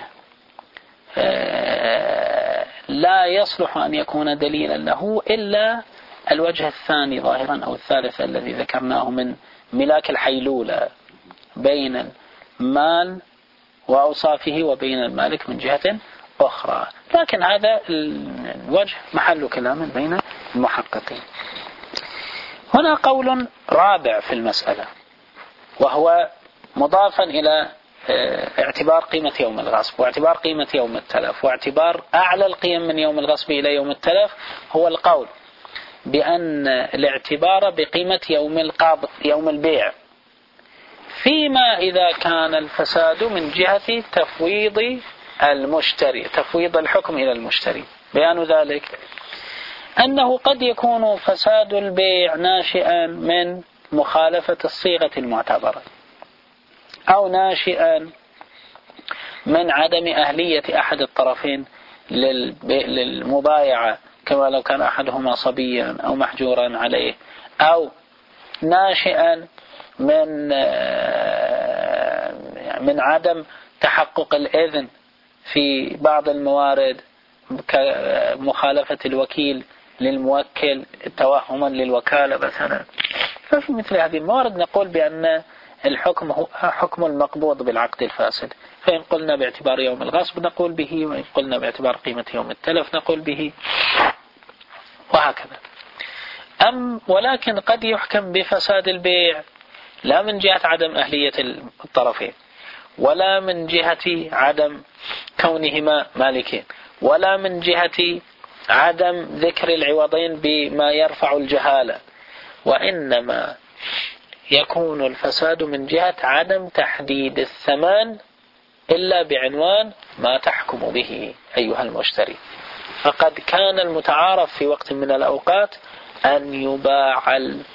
لا يصلح أن يكون دليلا له إلا الوجه الثاني ظاهرا أو الثالث الذي ذكرناه من ملاك الحيلولة بين المال وأوصافه وبين المالك من جهة أخرى. لكن هذا الوجه محل كلام بين المحققين. هنا قول رابع في المسألة، وهو مضافا إلى اعتبار قيمة يوم الغصب واعتبار قيمة يوم التلف واعتبار أعلى القيم من يوم الغصب إلى يوم التلف، هو القول بأن الاعتبار بقيمة يوم القابض يوم البيع فيما إذا كان الفساد من جهة تفويض المشتري، تفويض الحكم إلى المشتري. بيان ذلك أنه قد يكون فساد البيع ناشئا من مخالفة الصيغة المعتبرة، أو ناشئا من عدم أهلية أحد الطرفين للمبايعة، كما لو كان أحدهما صبيا أو محجورا عليه، أو ناشئا من من عدم تحقق الإذن في بعض الموارد كمخالفة الوكيل للموكل توهما للوكالة مثلا. ففي مثل هذه الموارد نقول بأن الحكم هو حكم المقبوض بالعقد الفاسد، فإن قلنا باعتبار يوم الغصب نقول به، وإن قلنا باعتبار قيمة يوم التلف نقول به، وهكذا. أم ولكن قد يحكم بفساد البيع لا من جهة عدم أهلية الطرفين، ولا من جهة عدم كونهما مالكين، ولا من جهة عدم ذكر العوضين بما يرفع الجهالة، وإنما يكون الفساد من جهة عدم تحديد الثمن إلا بعنوان ما تحكم به أيها المشتري. فقد كان المتعارف في وقت من الأوقات أن يباع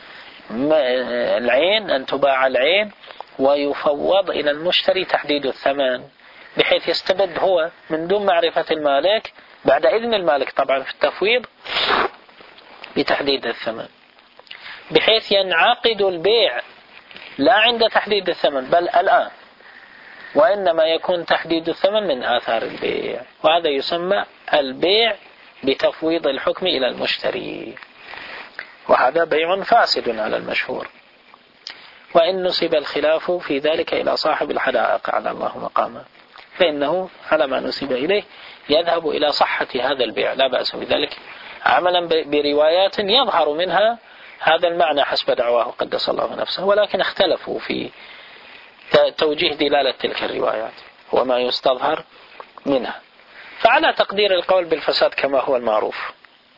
العين أن تباع العين ويفوض إلى المشتري تحديد الثمن، بحيث يستبد هو من دون معرفة المالك بعد إذن المالك طبعا في التفويض بتحديد الثمن، بحيث ينعقد البيع لا عند تحديد الثمن بل الآن، وإنما يكون تحديد الثمن من آثار البيع، وهذا يسمى البيع بتفويض الحكم إلى المشتري، وهذا بيع فاسد على المشهور. وإن نسب الخلاف في ذلك إلى صاحب الحدائق على الله مقامه، فإنه على ما نسب إليه يذهب إلى صحة هذا البيع، لا بأس بذلك، عملا بروايات يظهر منها هذا المعنى حسب دعواه قدس الله نفسه، ولكن اختلفوا في توجيه دلالة تلك الروايات وما يستظهر منها. فعلى تقدير القول بالفساد كما هو المعروف،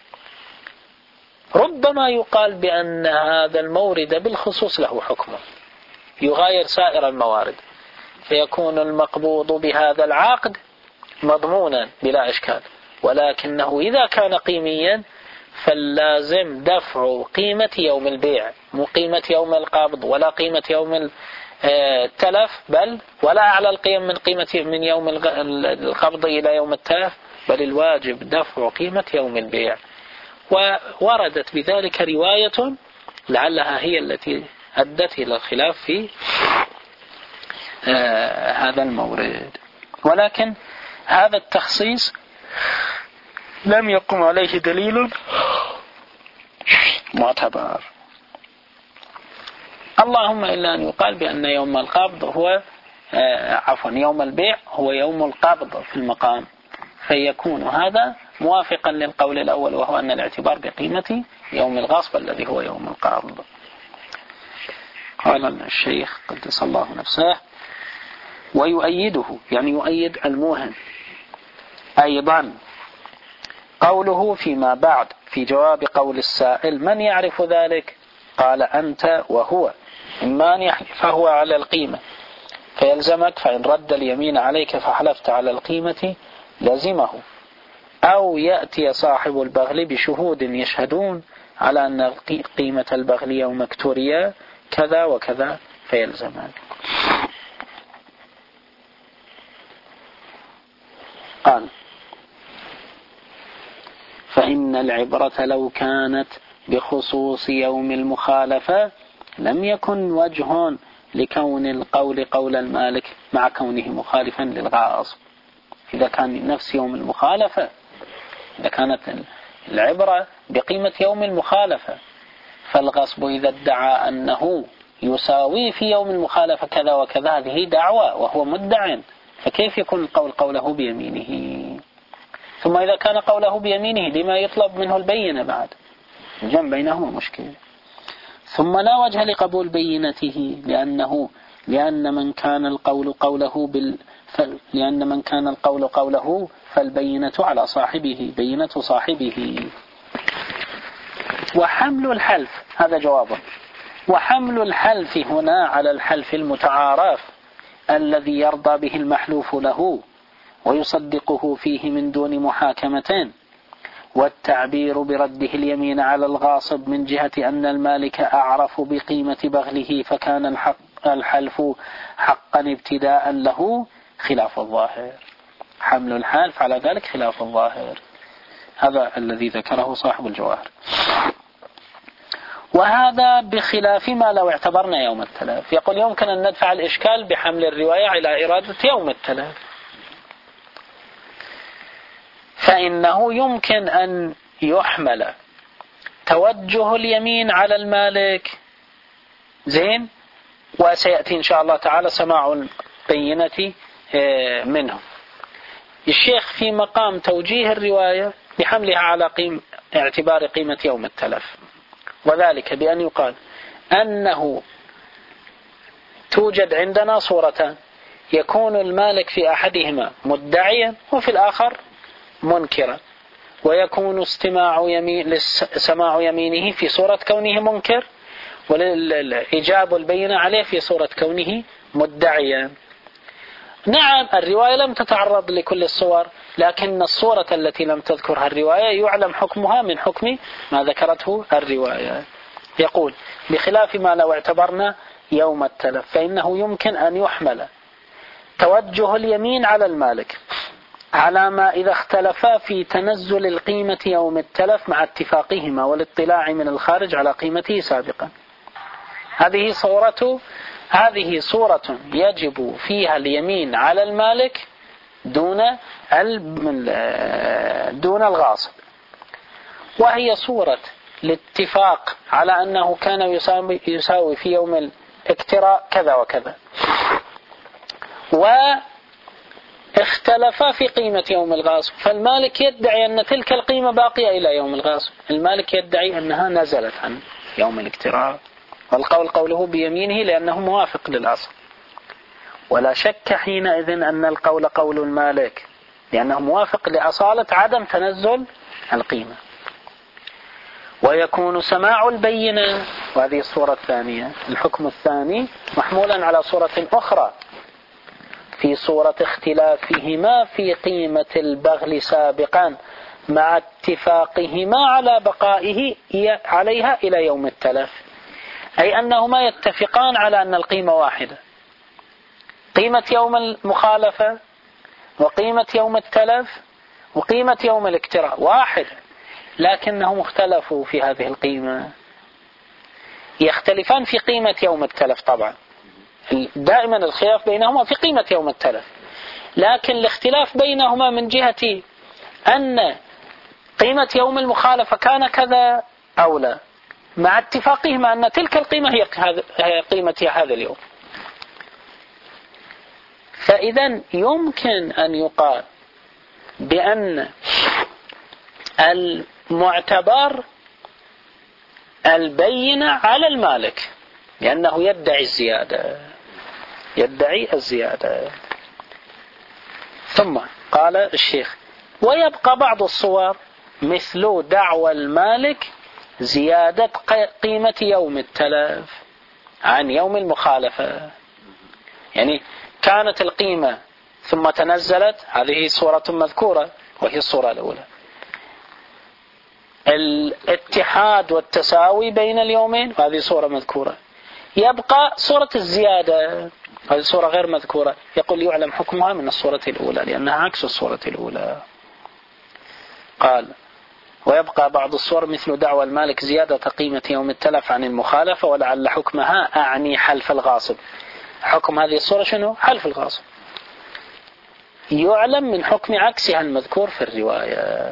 ربما يقال بأن هذا المورد بالخصوص له حكمه يغاير سائر الموارد، فيكون المقبوض بهذا العقد مضمونا بلا إشكال، ولكنه إذا كان قيميا فاللازم دفع قيمة يوم البيع، مو قيمة يوم القبض ولا قيمة يوم التلف، بل ولا أعلى القيم من قيمة من يوم القبض إلى يوم التلف، بل الواجب دفع قيمة يوم البيع. ووردت بذلك رواية لعلها هي التي أدت إلى الخلاف في آه هذا المورد، ولكن هذا التخصيص لم يقم عليه دليل معتبر، اللهم إلا أن يقال بأن يوم القبض هو آه عفوا يوم البيع هو يوم القبض في المقام، فيكون هذا موافقا للقول الأول، وهو أن الاعتبار بقيمة يوم الغصب الذي هو يوم القبض. قال الشيخ قدس الله نفسه: ويؤيده، يعني يؤيد الموهم أيضا قوله فيما بعد في جواب قول السائل: من يعرف ذلك؟ قال: أنت وهو، إما أن يحلف فهو على القيمة فيلزمك، فإن رد اليمين عليك فحلفت على القيمة لزمه، أو يأتي صاحب البغل بشهود يشهدون على أن قيمة البغل يوم اكتوريا كذا وكذا فيلزمان. قال: فإن العبرة لو كانت بخصوص يوم المخالفة لم يكن وجه لكون القول قول المالك مع كونه مخالفا للغاصب. إذا كان نفس يوم المخالفة، إذا كانت العبرة بقيمة يوم المخالفة، فالغصب إذا ادعى أنه يساوي في يوم المخالفة كذا وكذا، هذه دعوة وهو مدع، فكيف يكون القول قوله بيمينه؟ ثم إذا كان قوله بيمينه لما يطلب منه البينة بعد؟ الجمع بينهما مشكلة. ثم لا وجه لقبول بينته، لأنه لأن من كان القول قوله بال لأن من كان القول قوله فالبينة على صاحبه، بينة صاحبه. وحمل الحلف، هذا جوابه، وحمل الحلف هنا على الحلف المتعارف الذي يرضى به المحلوف له ويصدقه فيه من دون محاكمة، والتعبير برده اليمين على الغاصب من جهة أن المالك أعرف بقيمة بغله فكان الحق الحلف حقا ابتداء له، خلاف الظاهر. حمل الحلف على ذلك خلاف الظاهر، هذا الذي ذكره صاحب الجواهر. وهذا بخلاف ما لو اعتبرنا يوم التلف. يقول يمكن أن ندفع الإشكال بحمل الرواية على إرادة يوم التلف، فإنه يمكن أن يحمل توجه اليمين على المالك، زين، وسيأتي إن شاء الله تعالى سماع البينة منه. الشيخ في مقام توجيه الرواية بحملها على قيم اعتبار قيمة يوم التلف، وذلك بأن يقال أنه توجد عندنا صورتان، يكون المالك في أحدهما مدعيا وفي الآخر منكرا، ويكون استماع يمين سماع يمينه في صورة كونه منكر، والإجابة البينة عليه في صورة كونه مدعيا. نعم الرواية لم تتعرض لكل الصور، لكن الصورة التي لم تذكرها الرواية يعلم حكمها من حكم ما ذكرته الرواية. يقول بخلاف ما لو اعتبرنا يوم التلف، فإنه يمكن أن يحمل توجه اليمين على المالك على ما إذا اختلفا في تنزل القيمة يوم التلف مع اتفاقهما والاطلاع من الخارج على قيمته سابقا. هذه صورة هذه صورة يجب فيها اليمين على المالك دون دون الغاصب، وهي صورة الاتفاق على أنه كان يساوي, يساوي في يوم الاكتراء كذا وكذا، واختلفا في قيمة يوم الغاصب، فالمالك يدعي أن تلك القيمة باقية إلى يوم الغاصب، المالك يدعي أنها نزلت عن يوم الاكتراء، والقول قوله بيمينه لأنه موافق للأصل. ولا شك حينئذ أن القول قول المالك لأنه موافق لأصالة عدم تنزل القيمة. ويكون سماع البينة، وهذه الصورة الثانية، الحكم الثاني محمولا على صورة أخرى في صورة اختلافهما في قيمة البغل سابقا مع اتفاقهما على بقائه عليها إلى يوم التلف، أي أنهما يتفقان على أن القيمة واحدة، قيمة يوم المخالفة وقيمة يوم التلف وقيمة يوم الاكتراء واحد، لكنهم اختلفوا في هذه القيمة. يختلفان في قيمة يوم التلف طبعا، دائما الخلاف بينهما في قيمة يوم التلف، لكن الاختلاف بينهما من جهة أن قيمة يوم المخالفة كان كذا أو لا، مع اتفاقهما أن تلك القيمة هي قيمة هذا اليوم. فإذا يمكن أن يقال بأن المعتبر البينة على المالك لأنه يدعي الزيادة يدعي الزيادة. ثم قال الشيخ: ويبقى بعض الصور مثل دعوى المالك زيادة قيمة يوم التلف عن يوم المخالفة، يعني كانت القيمة ثم تنزلت، هذه صورة مذكورة وهي الصورة الأولى. الاتحاد والتساوي بين اليومين، هذه صورة مذكورة. يبقى صورة الزيادة، هذه صورة غير مذكورة، يقول يعلم حكمها من الصورة الأولى لأنها عكس الصورة الأولى. قال: ويبقى بعض الصور مثل دعوى المالك زيادة قيمة يوم التلف عن المخالفة ولعل حكمها أعني حلف الغاصب. حكم هذه الصورة شنو؟ حلف الغاصب. يعلم من حكم عكسها المذكور في الرواية.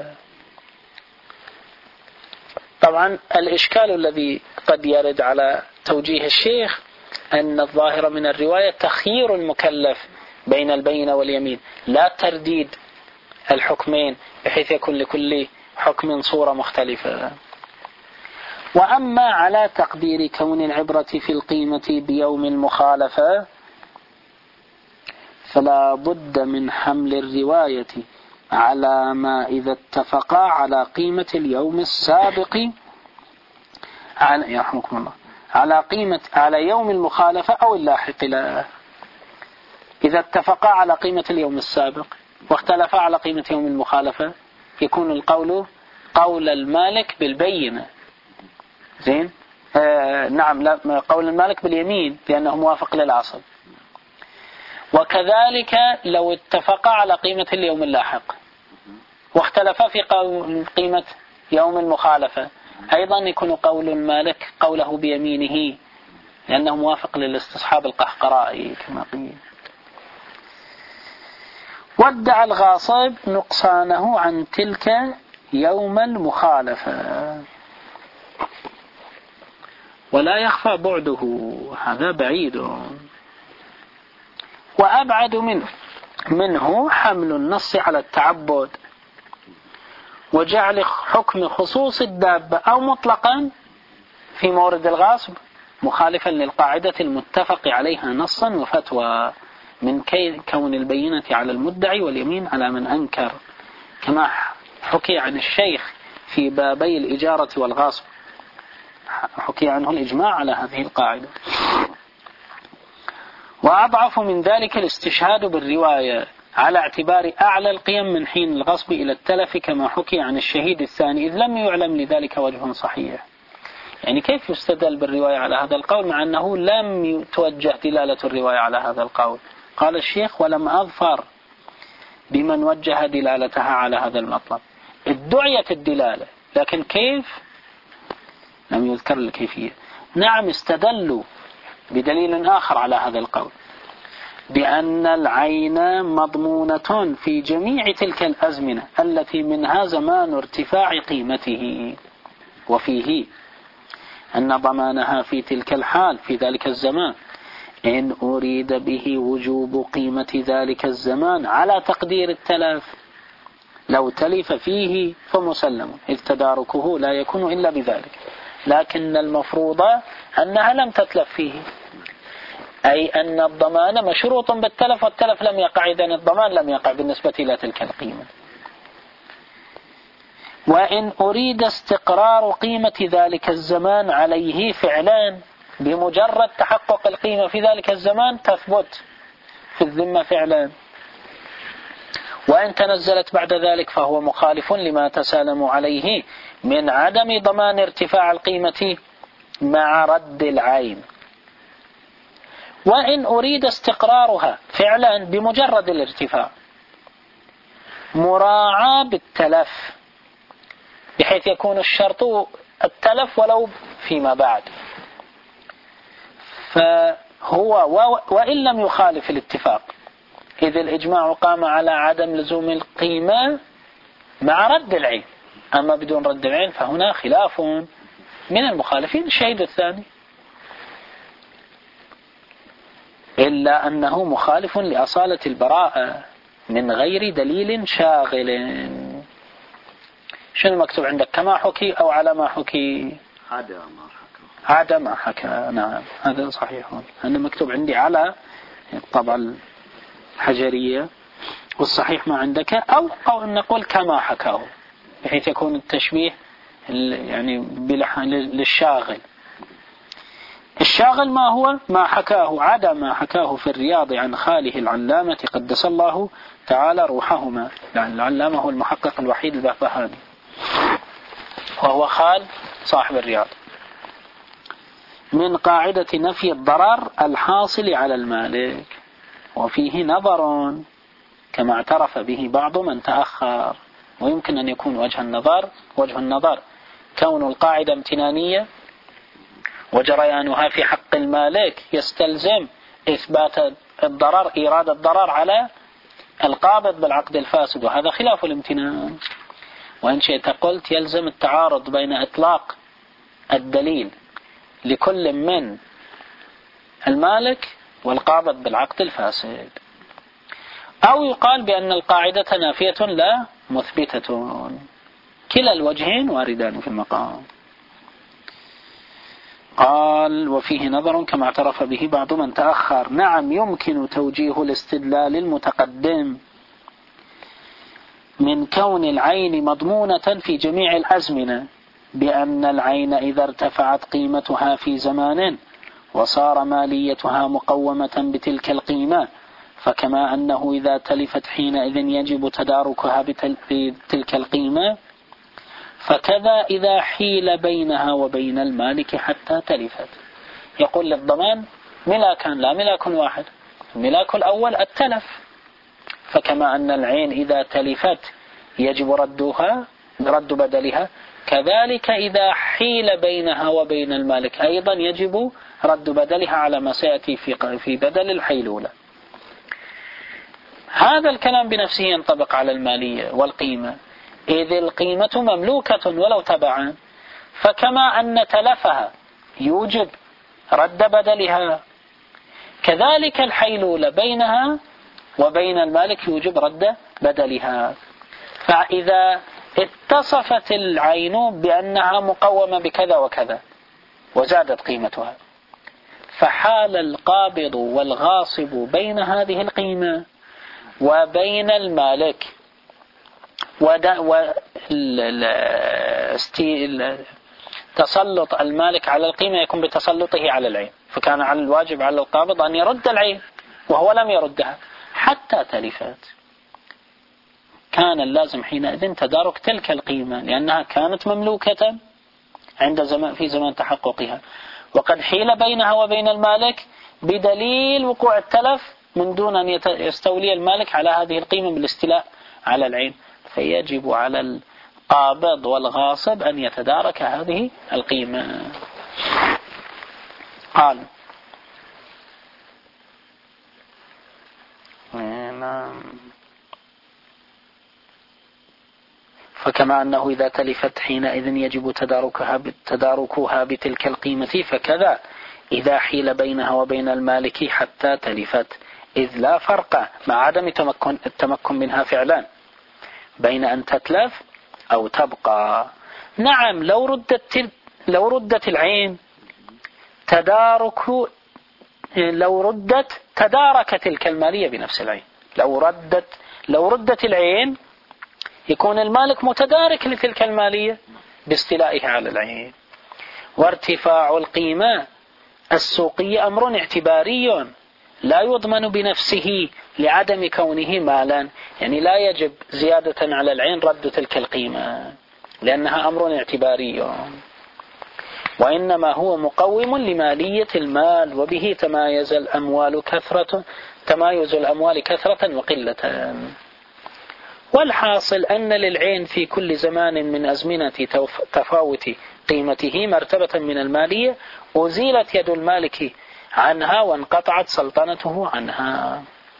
طبعا الإشكال الذي قد يرد على توجيه الشيخ أن الظاهر من الرواية تخيير المكلف بين البينة واليمين، لا ترديد الحكمين بحيث يكون لكل حكم صورة مختلفة. وأما على تقدير كون العبرة في القيمة بيوم المخالفة فلا بد من حمل الرواية على ما إذا اتفقا على قيمة اليوم السابق على يرحمكم الله على قيمة على يوم المخالفة أو اللاحق له. إذا اتفقا على قيمة اليوم السابق واختلفا على قيمة يوم المخالفة يكون القول قول المالك بالبينة. زين آه نعم لا قول المالك باليمين لأنه موافق للأصل. وكذلك لو اتفقا على قيمة اليوم اللاحق واختلفا في قيمة يوم المخالفة أيضا يكون قول المالك قوله بيمينه لأنه موافق للاستصحاب القهقرائي كما قيل. وادعى الغاصب نقصانه عن تلك يوم المخالفة ولا يخفى بعده، هذا بعيد. وأبعد منه منه حمل النص على التعبد وجعل حكم خصوص الدابة أو مطلقا في مورد الغاصب مخالفا للقاعدة المتفق عليها نصا وفتوى من كون البينة على المدعي واليمين على من أنكر، كما حكي عن الشيخ في بابي الإجارة والغاصب، حكي عنه الإجماع على هذه القاعدة. وأضعف من ذلك الاستشهاد بالرواية على اعتبار أعلى القيم من حين الغصب إلى التلف كما حكي عن الشهيد الثاني إذ لم يعلم لذلك وجه صحيح. يعني كيف يستدل بالرواية على هذا القول مع أنه لم توجه دلالة الرواية على هذا القول؟ قال الشيخ ولم أظفر بمن وجه دلالتها على هذا المطلب. ادعيت الدلالة لكن كيف لم يذكر الكيفية. نعم استدلوا بدليل آخر على هذا القول بأن العين مضمونة في جميع تلك الأزمنة التي منها زمان ارتفاع قيمته، وفيه أن ضمانها في تلك الحال في ذلك الزمان إن أريد به وجوب قيمة ذلك الزمان على تقدير التلف، لو تلف فيه فمسلم إذ تداركه لا يكون إلا بذلك، لكن المفروض أنها لم تتلف فيه، أي أن الضمان مشروط بالتلف والتلف لم يقع، إذن الضمان لم يقع بالنسبة إلى تلك القيمة. وإن أريد استقرار قيمة ذلك الزمان عليه فعلا بمجرد تحقق القيمة في ذلك الزمان تثبت في الذمة فعلا، وإن تنزلت بعد ذلك فهو مخالف لما تسالم عليه من عدم ضمان ارتفاع القيمة مع رد العين. وإن أريد استقرارها فعلا بمجرد الارتفاع مراعاة بالتلف بحيث يكون الشرط التلف ولو فيما بعد، فهو وإن لم يخالف الاتفاق إذ الإجماع قام على عدم لزوم القيمة مع رد العين، أما بدون رد العين فهنا خلاف من المخالفين الشهيد الثاني، إلا أنه مخالف لأصالة البراءة من غير دليل شاغل. شنو مكتوب عندك كما حكي أو على ما حكي؟ هذا ما حكى هذا ما حكى. نعم هذا صحيح. أنا مكتوب عندي على الطبعة الحجرية والصحيح ما عندك، أو أو نقول كما حكاه بحيث يكون التشبيه يعني للشاغل. الشاغل ما هو؟ ما حكاه عدا ما حكاه في الرياض عن خاله العلامة قدس الله تعالى روحهما، يعني العلامة هو المحقق الوحيد البهبهاني وهو خال صاحب الرياض، من قاعدة نفي الضرر الحاصل على المالك، وفيه نظر كما اعترف به بعض من تأخر. ويمكن أن يكون وجه النظر وجه النظر كون القاعدة امتنانية وجريانها في حق المالك يستلزم إثبات الضرر، إيراد الضرر على القابض بالعقد الفاسد، وهذا خلاف الامتنان. وإن شئت قلت يلزم التعارض بين إطلاق الدليل لكل من المالك والقابض بالعقد الفاسد، أو يقال بأن القاعدة نافية لا مثبتة. كلا الوجهين واردان في المقام. قال وفيه نظر كما اعترف به بعض من تأخر. نعم يمكن توجيه الاستدلال المتقدم من كون العين مضمونة في جميع الأزمنة بأن العين إذا ارتفعت قيمتها في زمان وصار ماليتها مقومة بتلك القيمة، فكما أنه إذا تلفت حينئذ يجب تداركها بتلك القيمة، فكذا إذا حيل بينها وبين المالك حتى تلفت. يقول للضمان ملاكان لا ملاك واحد، الملاك الأول التلف، فكما أن العين إذا تلفت يجب ردها رد بدلها، كذلك إذا حيل بينها وبين المالك أيضا يجب رد بدلها على ما سيأتي في في بدل الحيلولة. هذا الكلام بنفسه ينطبق على المالية والقيمة، إذ القيمة مملوكة ولو تبعا، فكما أن تلفها يوجب رد بدلها، كذلك الحيلولة بينها وبين المالك يوجب رد بدلها. فإذا اتصفت العين بأنها مقومة بكذا وكذا وزادت قيمتها، فحال القابض والغاصب بين هذه القيمة وبين المالك، تسلط المالك على القيمة يكون بتسلطه على العين، فكان على الواجب على القابض أن يرد العين وهو لم يردها حتى تلفت. كان اللازم حينئذ تدارك تلك القيمة لأنها كانت مملوكة عند زمان في زمان تحققها، وقد حيل بينها وبين المالك بدليل وقوع التلف من دون أن يستولي المالك على هذه القيمة بالاستيلاء على العين، فيجب على القابض والغاصب أن يتدارك هذه القيمة. قال فكما أنه إذا تلفت حينئذ يجب تداركها تداركها بتلك القيمة، فكذا إذا حيل بينها وبين المالك حتى تلفت، إذ لا فرق مع عدم التمكن, التمكن منها فعلا بين أن تتلف أو تبقى. نعم لو ردت لو ردت العين تدارك لو ردت تدارك تلك المالية بنفس العين. لو ردت لو ردت العين يكون المالك متدارك لتلك المالية باستيلائه على العين. وارتفاع القيمة السوقية أمر اعتباري لا يضمن بنفسه لعدم كونه مالا، يعني لا يجب زيادة على العين رد تلك القيمة لأنها أمر اعتباري، وإنما هو مقوم لمالية المال، وبه تمايز الأموال كثرة تمايز الأموال كثرة وقلة. والحاصل أن للعين في كل زمان من أزمنة تفاوت قيمته مرتبة من المالية أزيلت يد المالك عنها وانقطعت سلطنته عنها.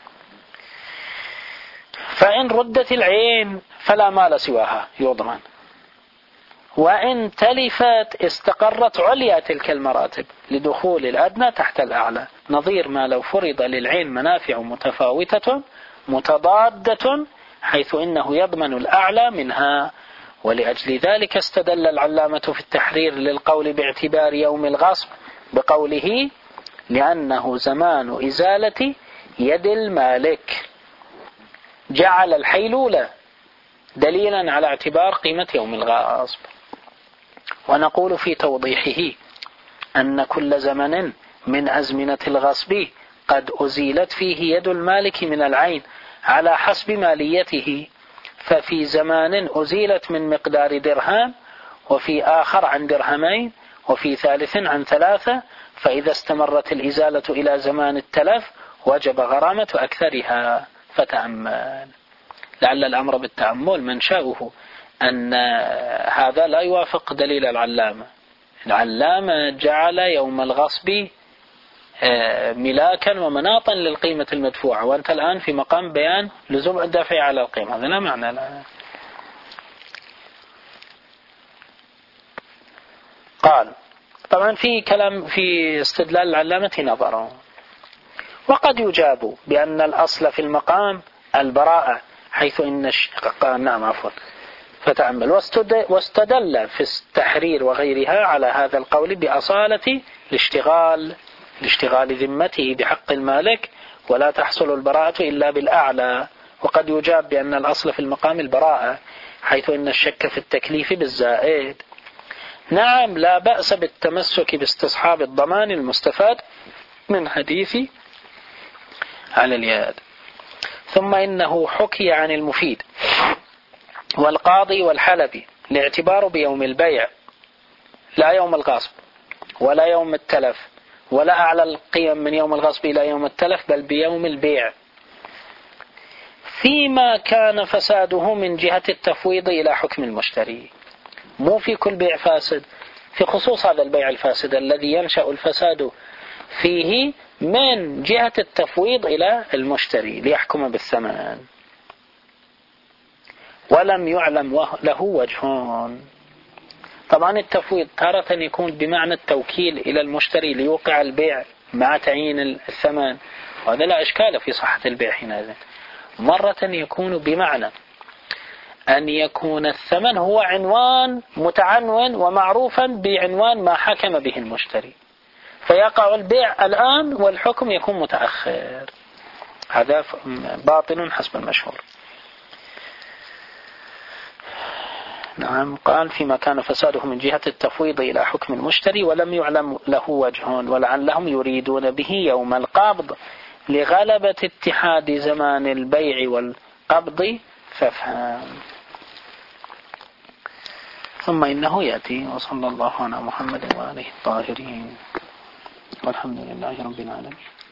فإن ردت العين فلا مال سواها يضمن، وإن تلفت استقرت عليا تلك المراتب لدخول الأدنى تحت الأعلى، نظير ما لو فرض للعين منافع متفاوتة متضادة حيث إنه يضمن الأعلى منها. ولأجل ذلك استدل العلامة في التحرير للقول باعتبار يوم الغصب بقوله لأنه زمان إزالة يد المالك، جعل الحيلولة دليلا على اعتبار قيمة يوم الغصب. ونقول في توضيحه أن كل زمن من أزمنة الغصب قد أزيلت فيه يد المالك من العين على حسب ماليته، ففي زمان أزيلت من مقدار درهم، وفي آخر عن درهمين، وفي ثالث عن ثلاثة، فإذا استمرت الإزالة إلى زمان التلف وجب غرامة أكثرها. فتأمل لعل الأمر بالتأمل منشأه أن هذا لا يوافق دليل العلامة. العلامة جعل يوم الغصب ملاكا ومناطا للقيمة المدفوعة، وأنت الآن في مقام بيان لزوم الدافع على القيمة. هذا لا معنى لا. قال طبعا في كلام في استدلال العلامة نظره، وقد يجاب بأن الأصل في المقام البراءة، حيث إن الش... نعم عفوا فتأمل. واستدل في التحرير وغيرها على هذا القول بأصالة الاشتغال لاشتغال ذمته بحق المالك، ولا تحصل البراءة إلا بالأعلى. وقد يجاب بأن الأصل في المقام البراءة، حيث إن الشك في التكليف بالزائد. نعم لا بأس بالتمسك باستصحاب الضمان المستفاد من حديث على اليد. ثم إنه حكي عن المفيد والقاضي والحلبي الاعتبار بيوم البيع لا يوم الغصب ولا يوم التلف، ولا أعلى القيم من يوم الغصب إلى يوم التلف، بل بيوم البيع، فيما كان فساده من جهة التفويض إلى حكم المشتري. مو في كل بيع فاسد، في خصوص هذا البيع الفاسد الذي ينشأ الفساد فيه من جهة التفويض إلى المشتري ليحكم بالثمن. ولم يعلم له وجهون. طبعا التفويض تارة يكون بمعنى التوكيل إلى المشتري ليوقع البيع مع تعيين الثمن، وهذا لا إشكال في صحة البيع حينئذ. مرة يكون بمعنى أن يكون الثمن هو عنوان متعنون ومعروفا بعنوان ما حكم به المشتري، فيقع البيع الآن والحكم يكون متأخر. هذا باطل حسب المشهور. نعم قال فيما كان فساده من جهة التفويض إلى حكم المشتري، ولم يعلم له وجه، ولعلهم يريدون به يوم القبض لغلبة اتحاد زمان البيع والقبض، فافهم. ثم إنه يأتي. وصلى الله على محمد وآله الطاهرين، والحمد لله رب العالمين.